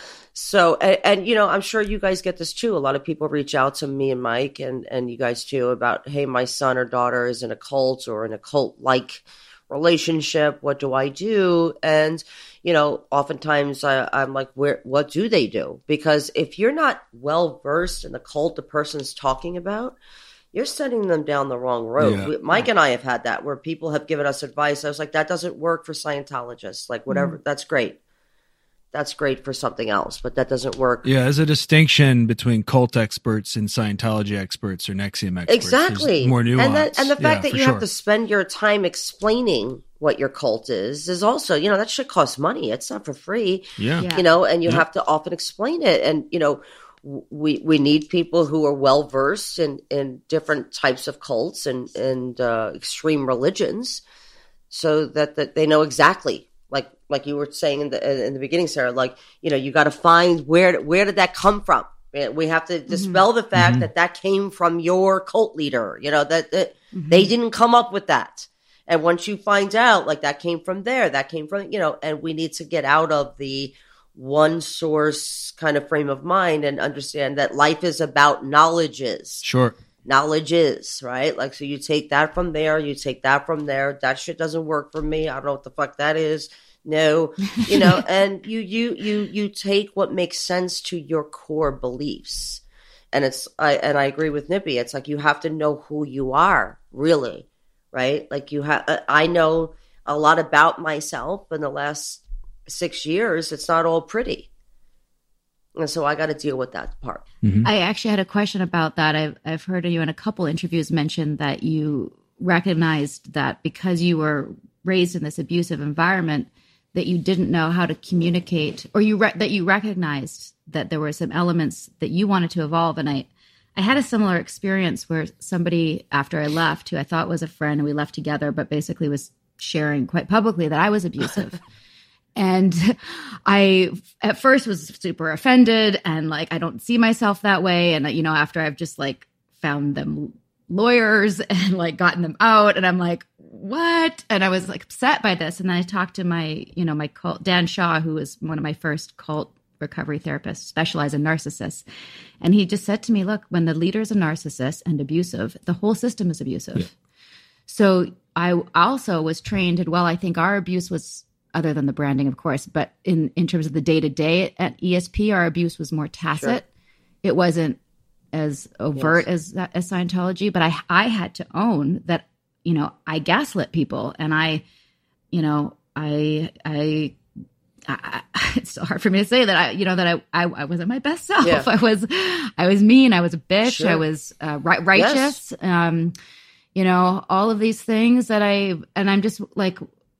So, and, and you know, I'm sure you guys get this too. A lot of people reach out to me and Mike and, and you guys too about, hey, my son or daughter is in a cult or in a cult-like relationship. What do I do? And, you know, oftentimes I, I'm like, where, what do they do? Because if you're not well versed in the cult the person's talking about, you're sending them down the wrong road. Yeah. We- Mike and I have had that where people have given us advice. I was like, that doesn't work for Scientologists. Like, whatever, that's great. That's great for something else, but that doesn't work. Yeah, there's a distinction between cult experts and Scientology experts or N X I V M experts. Exactly. There's more nuance. And, that, and the fact Yeah, that for you sure. have to spend your time explaining what your cult is, is also, you know, that shit costs money. It's not for free, Yeah. Yeah. you know, and you Yeah. have to often explain it. And, you know, w- we, we need people who are well versed in, in different types of cults and, and uh, extreme religions so that, that they know exactly. Like, like you were saying in the in the beginning, Sarah, like, you know, you got to find where where did that come from? We have to dispel the fact Mhm. that that came from your cult leader. You know that, that Mhm. they didn't come up with that. And once you find out, like that came from there, that came from, you know, and we need to get out of the one source kind of frame of mind and understand that life is about knowledges. Sure. Knowledge is, right? Like, so you take that from there, you take that from there. That shit doesn't work for me. I don't know what the fuck that is. No, you know, and you, you, you, you take what makes sense to your core beliefs. And it's, I, and I agree with Nippy. It's like, you have to know who you are, really, right? Like you have, I know a lot about myself in the last six years. It's not all pretty. And so I got to deal with that part. Mhm. I actually had a question about that. I've I've heard you in a couple interviews mention that you recognized that because you were raised in this abusive environment, that you didn't know how to communicate, or you re- that you recognized that there were some elements that you wanted to evolve. And I, I had a similar experience where somebody after I left, who I thought was a friend, and we left together, but basically was sharing quite publicly that I was abusive. And I, at first, was super offended and like, I don't see myself that way. And, you know, after I've just like found them lawyers and like gotten them out, and I'm like, what? And I was like upset by this. And then I talked to my, you know, my cult, Dan Shaw, who was one of my first cult recovery therapists, specialized in narcissists. And he just said to me, look, when the leader's a narcissist and abusive, the whole system is abusive. Yeah. So I also was trained, and well, I think our abuse was, other than the branding, of course, but in, in terms of the day-to-day at E S P, our abuse was more tacit. Sure. It wasn't as overt as as Scientology, but I I had to own that, you know, I gaslit people, and I, you know, I I, I, I it's still hard for me to say that I, you know, that I I, I wasn't my best self. Yeah. I was I was mean. I was a bitch. Sure. I was uh, ri- righteous. Um, you know, all of these things that I, and I'm just like,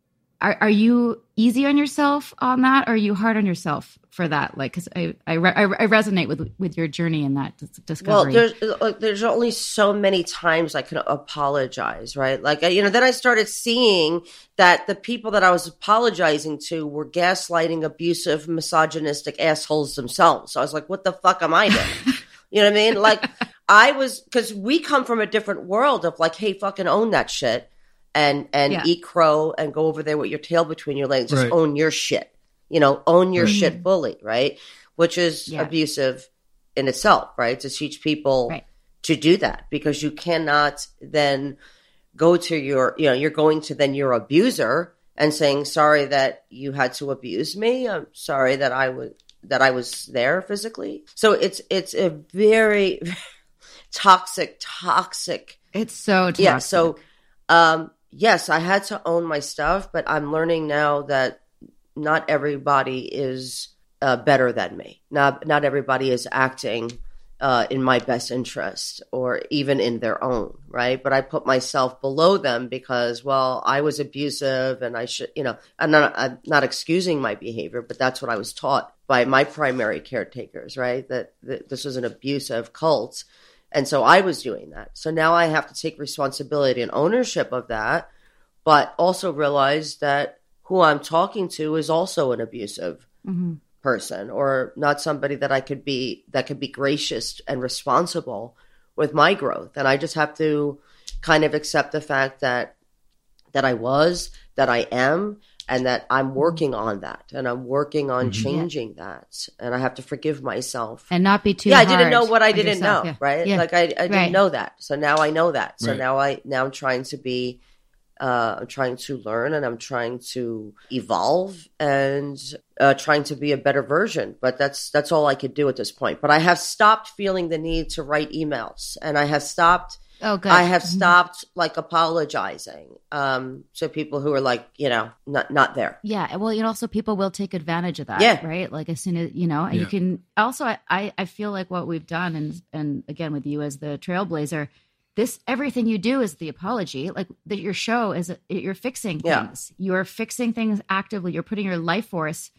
are, are you easy on yourself on that? Or are you hard on yourself for that? Like, cause I, I, re- I resonate with, with your journey in that dis- discovery. Well, there's, like, there's only so many times I can apologize, right? Like, I- you know, then I started seeing that the people that I was apologizing to were gaslighting, abusive, misogynistic assholes themselves. So I was like, what the fuck am I doing? You know what I mean? Like, I was, because we come from a different world of like, hey, fucking own that shit. And and Yeah. eat crow and go over there with your tail between your legs. Just Right. own your shit. You know, own your Right. shit fully, right? Which is Yeah. abusive in itself, right? To teach people Right. to do that, because you cannot then go to your, you know, you're going to then your abuser and saying, sorry that you had to abuse me. I'm sorry that I was that I was there physically. So it's it's a very toxic, toxic. It's so toxic. Yeah. So um yes, I had to own my stuff, but I'm learning now that not everybody is uh, better than me. Not not everybody is acting uh, in my best interest or even in their own, right? But I put myself below them because, well, I was abusive and I should, you know, I'm not, I'm not excusing my behavior, but that's what I was taught by my primary caretakers, right? That, that this was an abusive cult. And so I was doing that. So now I have to take responsibility and ownership of that, but also realize that who I'm talking to is also an abusive Mhm. person, or not somebody that I could be, that could be gracious and responsible with my growth. And I just have to kind of accept the fact that, that I was, that I am, and that I'm working on that, and I'm working on Mhm. changing that. And I have to forgive myself. And not be too yeah, I hard didn't know what I on didn't yourself. know, Yeah. right? Yeah. Like I, I didn't Right. know that. So now I know that. So Right. now I, now I'm trying to be, uh, I'm trying to learn, and I'm trying to evolve, and uh, trying to be a better version. But that's, that's all I could do at this point. But I have stopped feeling the need to write emails, and I have stopped Oh, good. I have Mhm. stopped like apologizing um, to people who are like, you know, not not there. Yeah. Well, you know, also people will take advantage of that. Yeah. Right. Like as soon as, you know, and you Yeah. can also, I- I, I feel like what we've done and, and again, with you as the trailblazer, this, everything you do is the apology, like that your show is, you're fixing Yeah. things. You're fixing things actively. You're putting your life force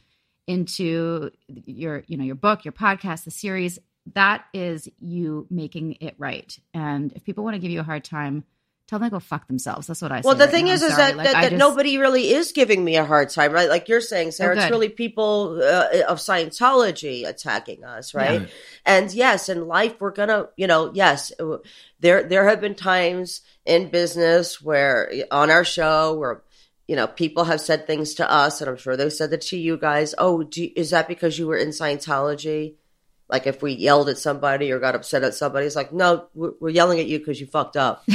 into your, you know, your book, your podcast, the series. That is you making it right. And if people want to give you a hard time, tell them to go fuck themselves. That's what I say. Well, the right thing now. is, I'm is sorry. that, Like, that, I that just- nobody really is giving me a hard time, right? Like you're saying, Sarah, Oh, it's good. really people uh, of Scientology attacking us, right? Yeah. And yes, in life, we're gonna, you know, yes, there there have been times in business where on our show where, you know, people have said things to us, and I'm sure they've said that to you guys. Oh, do, is that because you were in Scientology? Like if we yelled at somebody or got upset at somebody, it's like, no, we're, we're yelling at you because you fucked up.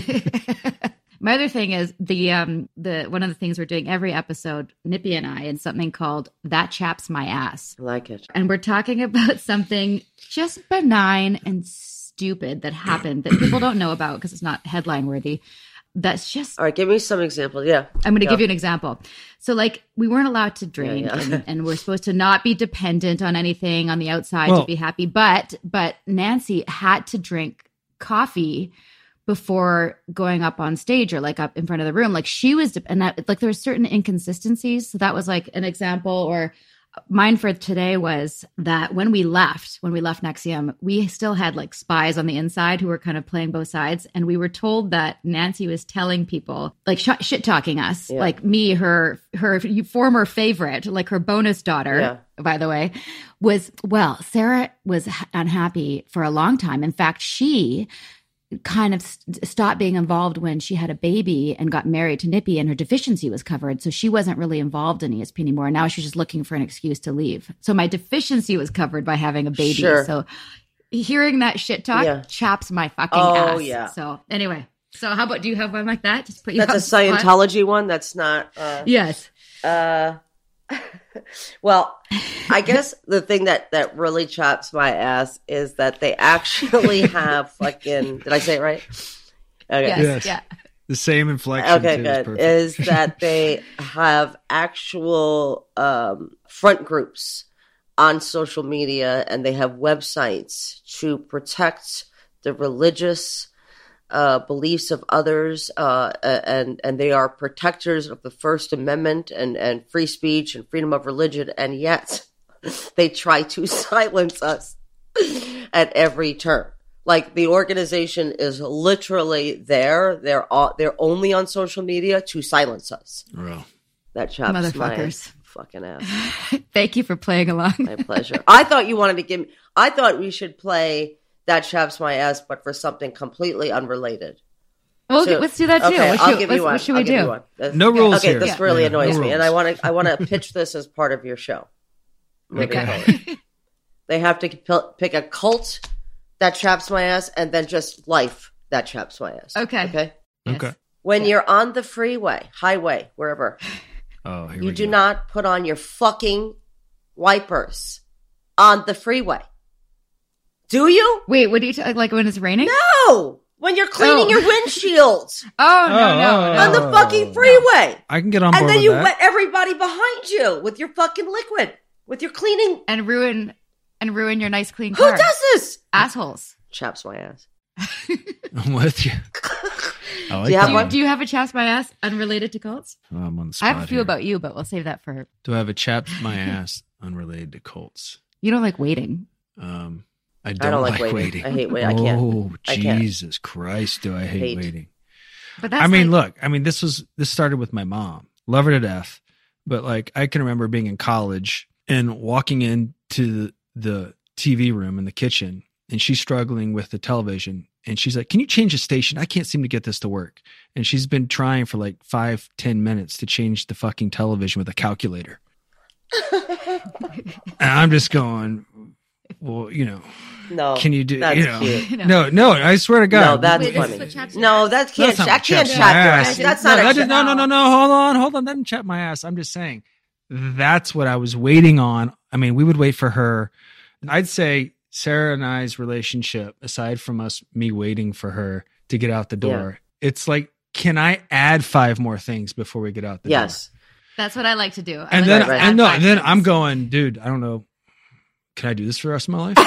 My other thing is the um the one of the things we're doing every episode, Nippy and I, and something called That Chaps My Ass. I like it. And we're talking about something just benign and stupid that happened that people don't know about because it's not headline worthy. That's just All right, give me some examples. Yeah. I'm going to Yeah. give you an example. So, like, we weren't allowed to drink, Yeah, yeah. And, and we're supposed to not be dependent on anything on the outside Well- to be happy. But, but Nancy had to drink coffee before going up on stage or like up in front of the room. Like she was, de- and that, like there were certain inconsistencies. So that was like an example. Or mine for today was that when we left, when we left Nexium, we still had like spies on the inside who were kind of playing both sides. And we were told that Nancy was telling people, like sh- shit talking us, Yeah. like me, her, her former favorite, like her bonus daughter, Yeah. by the way, was, well, Sarah was h- unhappy for a long time. In fact, she kind of st- stopped being involved when she had a baby and got married to Nippy, and her deficiency was covered. So she wasn't really involved in E S P anymore. Now she's just looking for an excuse to leave. So my deficiency was covered by having a baby. Sure. So hearing that shit talk Yeah. chaps my fucking Oh, ass. yeah. So anyway, so how about, do you have one like that? Just put you That's a on the spot? Scientology one. That's not. Uh, Yes. uh, well, I guess the thing that, that really chops my ass is that they actually have fucking. Did I say it right? Okay. Yes. Yes. Yeah. The same inflection. Okay, too, good. perfect. Is that they have actual um, front groups on social media, and they have websites to protect the religious uh, beliefs of others, uh, and and they are protectors of the First Amendment and, and free speech and freedom of religion, and yet they try to silence us at every turn. Like, the organization is literally there. They're all, they're only on social media to silence us. Well, That chops my Motherfuckers. fucking ass. Thank you for playing along. My pleasure. I thought you wanted to give me, I thought we should play That Chaps My Ass, but for something completely unrelated. Well, So- let's do that too. Okay, what I'll should, give let's- you one. what should I'll we give you do? one. That's- no rules Okay, here. this really Yeah, annoys no me, and rules. I want to I want to pitch this as part of your show. Moving Okay. forward. They have to p- pick a cult that chaps my ass, and then just life that chaps my ass. Okay. Okay. Yes. Okay. When you're on the freeway, highway, wherever, Oh, here you we do go. not put on your fucking wipers on the freeway. Do you? Wait, what do you t- like when it's raining? No. When you're cleaning Oh. your windshields Oh no, Oh, no, oh, no. on the Oh, fucking no. freeway. I can get on And board then with you that. wet everybody behind you with your fucking liquid, with your cleaning. and ruin and ruin your nice clean Who car. does this? Assholes. Chaps my ass. I'm with you. I like Do you have that Do you, one? do you have a chaps my ass unrelated to cults? Oh, I'm on the I spot have a few here. about you, but we'll save that for. Do I have a chaps my ass unrelated to Colts? You don't like waiting. Um, I don't, I don't like, like waiting. waiting. I hate waiting. I can't. Oh, I can't. Jesus Christ, do I hate, Hate. waiting? But that's I mean, like, look, I mean, this was this started with my mom. Love her to death, but like I can remember being in college and walking into the, the T V room in the kitchen, and she's struggling with the television, and she's like, "Can you change the station? I can't seem to get this to work." And she's been trying for like five, ten minutes to change the fucking television with a calculator. And I'm just going, well, you know, No. can you do? That's you know, cute. no, no, I swear to God, No, that's Wait, this is funny. what chaps No, your that ass? can't. That's not That what can't chaps chat my your ass. ass. That's No, not that a did- no, no, no, no. Hold on, hold on. That didn't chat my ass. I'm just saying that's what I was waiting on. I mean, we would wait for her. I'd say Sarah and I's relationship, aside from us, me waiting for her to get out the door, it's like, can I add five more things before we get out the door? Yes. That's what I like to do. I And like then, to Right, right. add and no, five then things. I'm going, dude. I don't know. Can I do this for the rest of my life?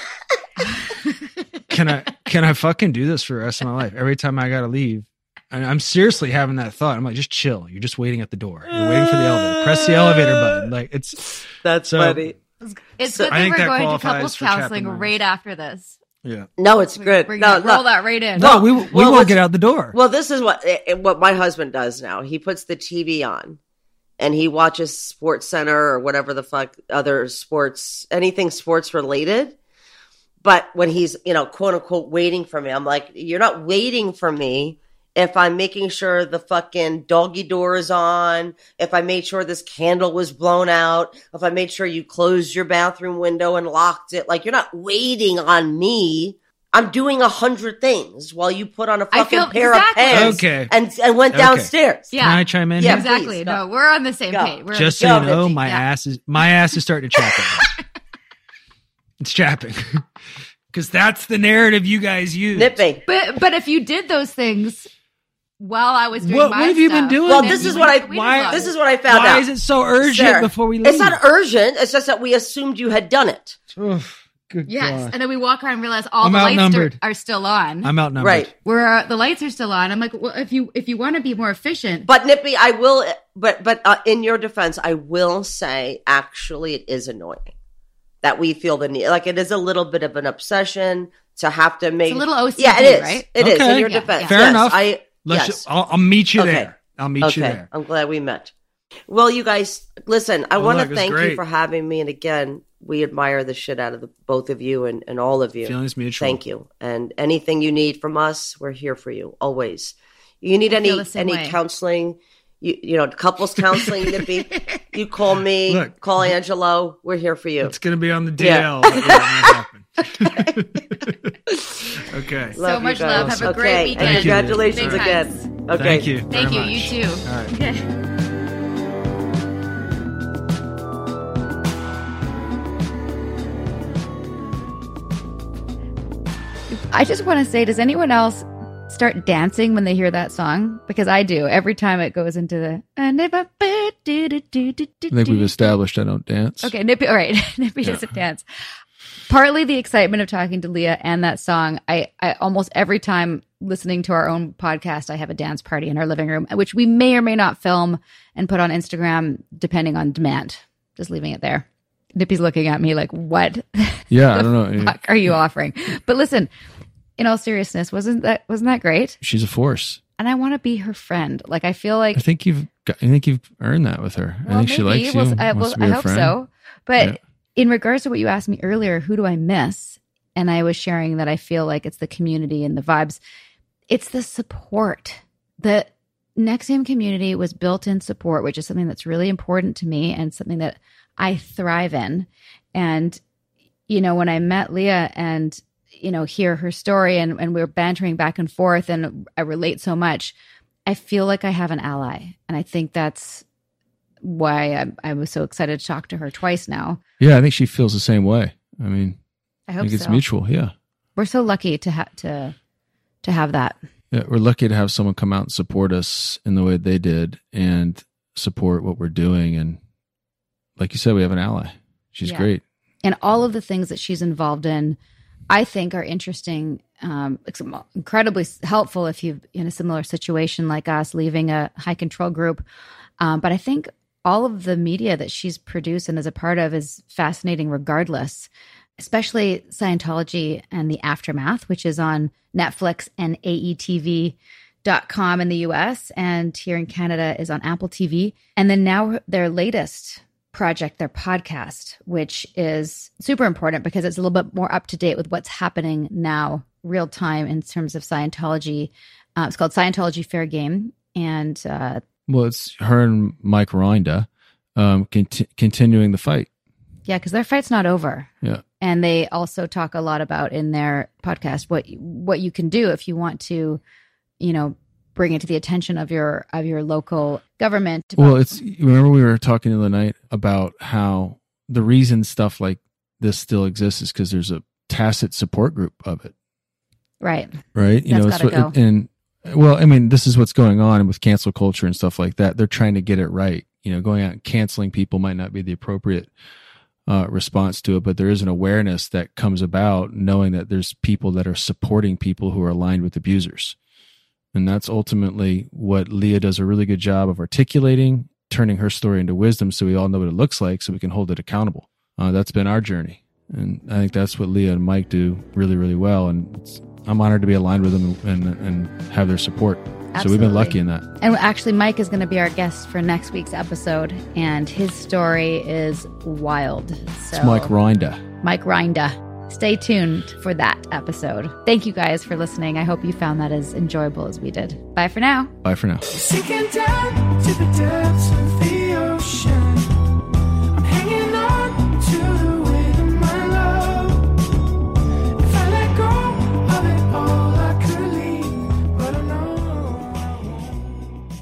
can I? Can I fucking do this for the rest of my life? Every time I gotta leave, and I'm seriously having that thought. I'm like, just chill. You're just waiting at the door. You're waiting for the elevator. Press the elevator button. Like it's That's So- funny. It's So- good I that think we're that going to qualifies couples for chapping counseling my ass. right after this. yeah. No, it's good. We're No, gonna roll no. that right in. No, we we well, won't what's- get out the door. Well, this is what eh, what my husband does now. He puts the T V on, and he watches Sports Center or whatever the fuck other sports, anything sports related. But when he's, you know, quote unquote, waiting for me, I'm like, you're not waiting for me if I'm making sure the fucking doggy door is on, if I made sure this candle was blown out, if I made sure you closed your bathroom window and locked it. Like, you're not waiting on me. I'm doing a hundred things while you put on a I fucking feel- pair exactly. of pants Okay. and, and went Okay. downstairs. Yeah. Can I chime in? Yeah. here? Exactly. Please, go. No, we're on the same Go. page. We're Just Go, so you know, Mitzi. my Yeah. ass is my ass is starting to chapping. It's chapping because that's the narrative you guys use. Nip me. But but if you did those things while I was doing What- my what have you been stuff, doing? Well, then this you is what I- wouldn't have why- waited This long. is what I found Why out. is it so urgent Sarah, before we leave? It's not urgent. It's just that we assumed you had done it. Oof, good Yes, God. and then we walk around and realize all I'm the lights are, outnumbered. are still on. I'm outnumbered. Right. Where uh, the lights are still on. I'm like, well, if you if you want to be more efficient, But Nippy, I will, but but uh, in your defense, I will say, actually, it is annoying that we feel the need. Like, it is a little bit of an obsession to have to make it's a little O C D, Yeah, it is. right? It is Okay. in your Yeah, defense. yeah. Fair Yes, enough. I Let's yes. ju- I'll, I'll meet you Okay. there. I'll meet you Okay, there. I'm glad we met. Well, you guys, listen, I Oh, want look, to it's thank you great. for having me. And again, we admire the shit out of the, both of you and, and all of you. Feelings mutual. Thank you. And anything you need from us, we're here for you always. You need I any feel the same any way. counseling, you you know, couples counseling, Nippy, you call me, Look. call Angelo. We're here for you. It's going to be on the D Yeah. L. but yeah, it might happen. Okay. So Love you much guys. love. Have a Okay, great and weekend. Thank you. congratulations Big again. hugs. Okay. Thank you. Thank very you. much. You too. All right. Okay. I just want to say, does anyone else start dancing when they hear that song? Because I do every time it goes into the. I never. I think we've established I don't dance. Okay, Nippy. All right, Nippy Yeah. doesn't dance. Partly the excitement of talking to Leah and that song. I, I almost every time listening to our own podcast, I have a dance party in our living room, which we may or may not film and put on Instagram, depending on demand. Just leaving it there. Nippy's looking at me like, what? Yeah, I don't know. Fuck are you offering? But listen, in all seriousness, wasn't that wasn't that great? She's a force. And I want to be her friend. Like I feel like I think you've got, I think you've earned that with her. well, I think she maybe. likes Well, you. I, wants well, to be I your hope friend. so. But Yeah. in regards to what you asked me earlier, who do I miss? And I was sharing that I feel like it's the community and the vibes. It's the support. The N X I V M community was built in support, which is something that's really important to me and something that I thrive in. And, you know, when I met Leah and, you know, hear her story and, and we were bantering back and forth and I relate so much, I feel like I have an ally. And I think that's why I, I was so excited to talk to her twice now. Yeah, I think she feels the same way. I mean, I I hope think it's so. mutual. Yeah. We're so lucky to have to to have that. Yeah, we're lucky to have someone come out and support us in the way they did and support what we're doing. And like you said, we have an ally. She's Yeah. great. And all of the things that she's involved in, I think are interesting, um, ex- incredibly helpful if you're in a similar situation like us, leaving a high control group. Um, but I think all of the media that she's produced and is a part of is fascinating regardless, especially Scientology and the Aftermath, which is on Netflix and A E T V dot com in the U S, and here in Canada is on Apple T V. And then now their latest project, their podcast, which is super important because it's a little bit more up to date with what's happening now, real time in terms of Scientology. Uh, it's called Scientology Fair Game. And uh, Well, it's her and Mike Rinda um, conti- continuing the fight. yeah, because their fight's not over. Yeah. And they also talk a lot about in their podcast what what you can do if you want to, you know, bring it to the attention of your of your local government. Well, it's remember we were talking the other night about how the reason stuff like this still exists is because there's a tacit support group of it, right. right? You That's know, it's gotta what, go. and well, I mean, this is what's going on with cancel culture and stuff like that. They're trying to get it right. You know, going out and canceling people might not be the appropriate uh, response to it, but there is an awareness that comes about knowing that there's people that are supporting people who are aligned with abusers. And that's ultimately what Leah does a really good job of articulating, turning her story into wisdom so we all know what it looks like so we can hold it accountable. Uh, that's been our journey. And I think that's what Leah and Mike do really, really well. And it's, I'm honored to be aligned with them and, and have their support. So we've been Absolutely. lucky in that. And actually, Mike is going to be our guest for next week's episode, and his story is wild. So, It's Mike Rinda. Mike Rinda. Stay tuned for that episode. Thank you guys for listening. I hope you found that as enjoyable as we did. Bye for now. Bye for now. Sinking down to the depths of the ocean. I'm hanging on to the weight of my love. If I let go of it all, I could leave, but I know I won't.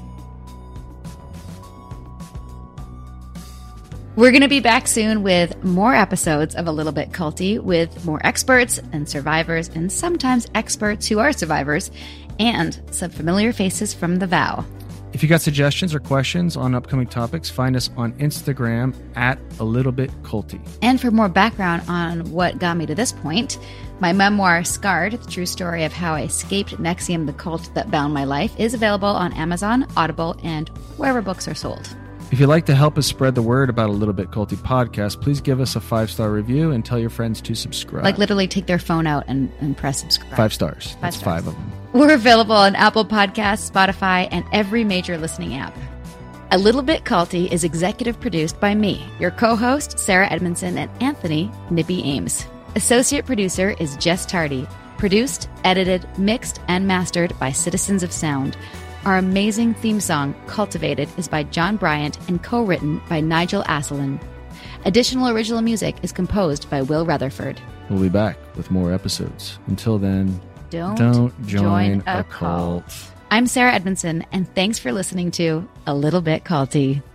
We're going to be back soon with more episodes of A Little Bit Culty with more experts and survivors, and sometimes experts who are survivors, and some familiar faces from The Vow. If you got suggestions or questions on upcoming topics, find us on Instagram at A Little Bit Culty. And for more background on what got me to this point, my memoir, Scarred, the true story of how I escaped N X I V M, the cult that bound my life, is available on Amazon, Audible, and wherever books are sold. If you'd like to help us spread the word about A Little Bit Culty podcast, please give us a five-star review and tell your friends to subscribe. Like literally take their phone out and, and press subscribe. Five stars. That's stars. five of them. We're available on Apple Podcasts, Spotify, and every major listening app. A Little Bit Culty is executive produced by me, your co-host, Sarah Edmondson, and Anthony Nippy Ames. Associate producer is Jess Tardy. Produced, edited, mixed, and mastered by Citizens of Sound. Our amazing theme song, Cultivated, is by John Bryant and co-written by Nigel Asselin. Additional original music is composed by Will Rutherford. We'll be back with more episodes. Until then, Don't, don't join, a a cult. cult. I'm Sarah Edmondson, and thanks for listening to A Little Bit Culty.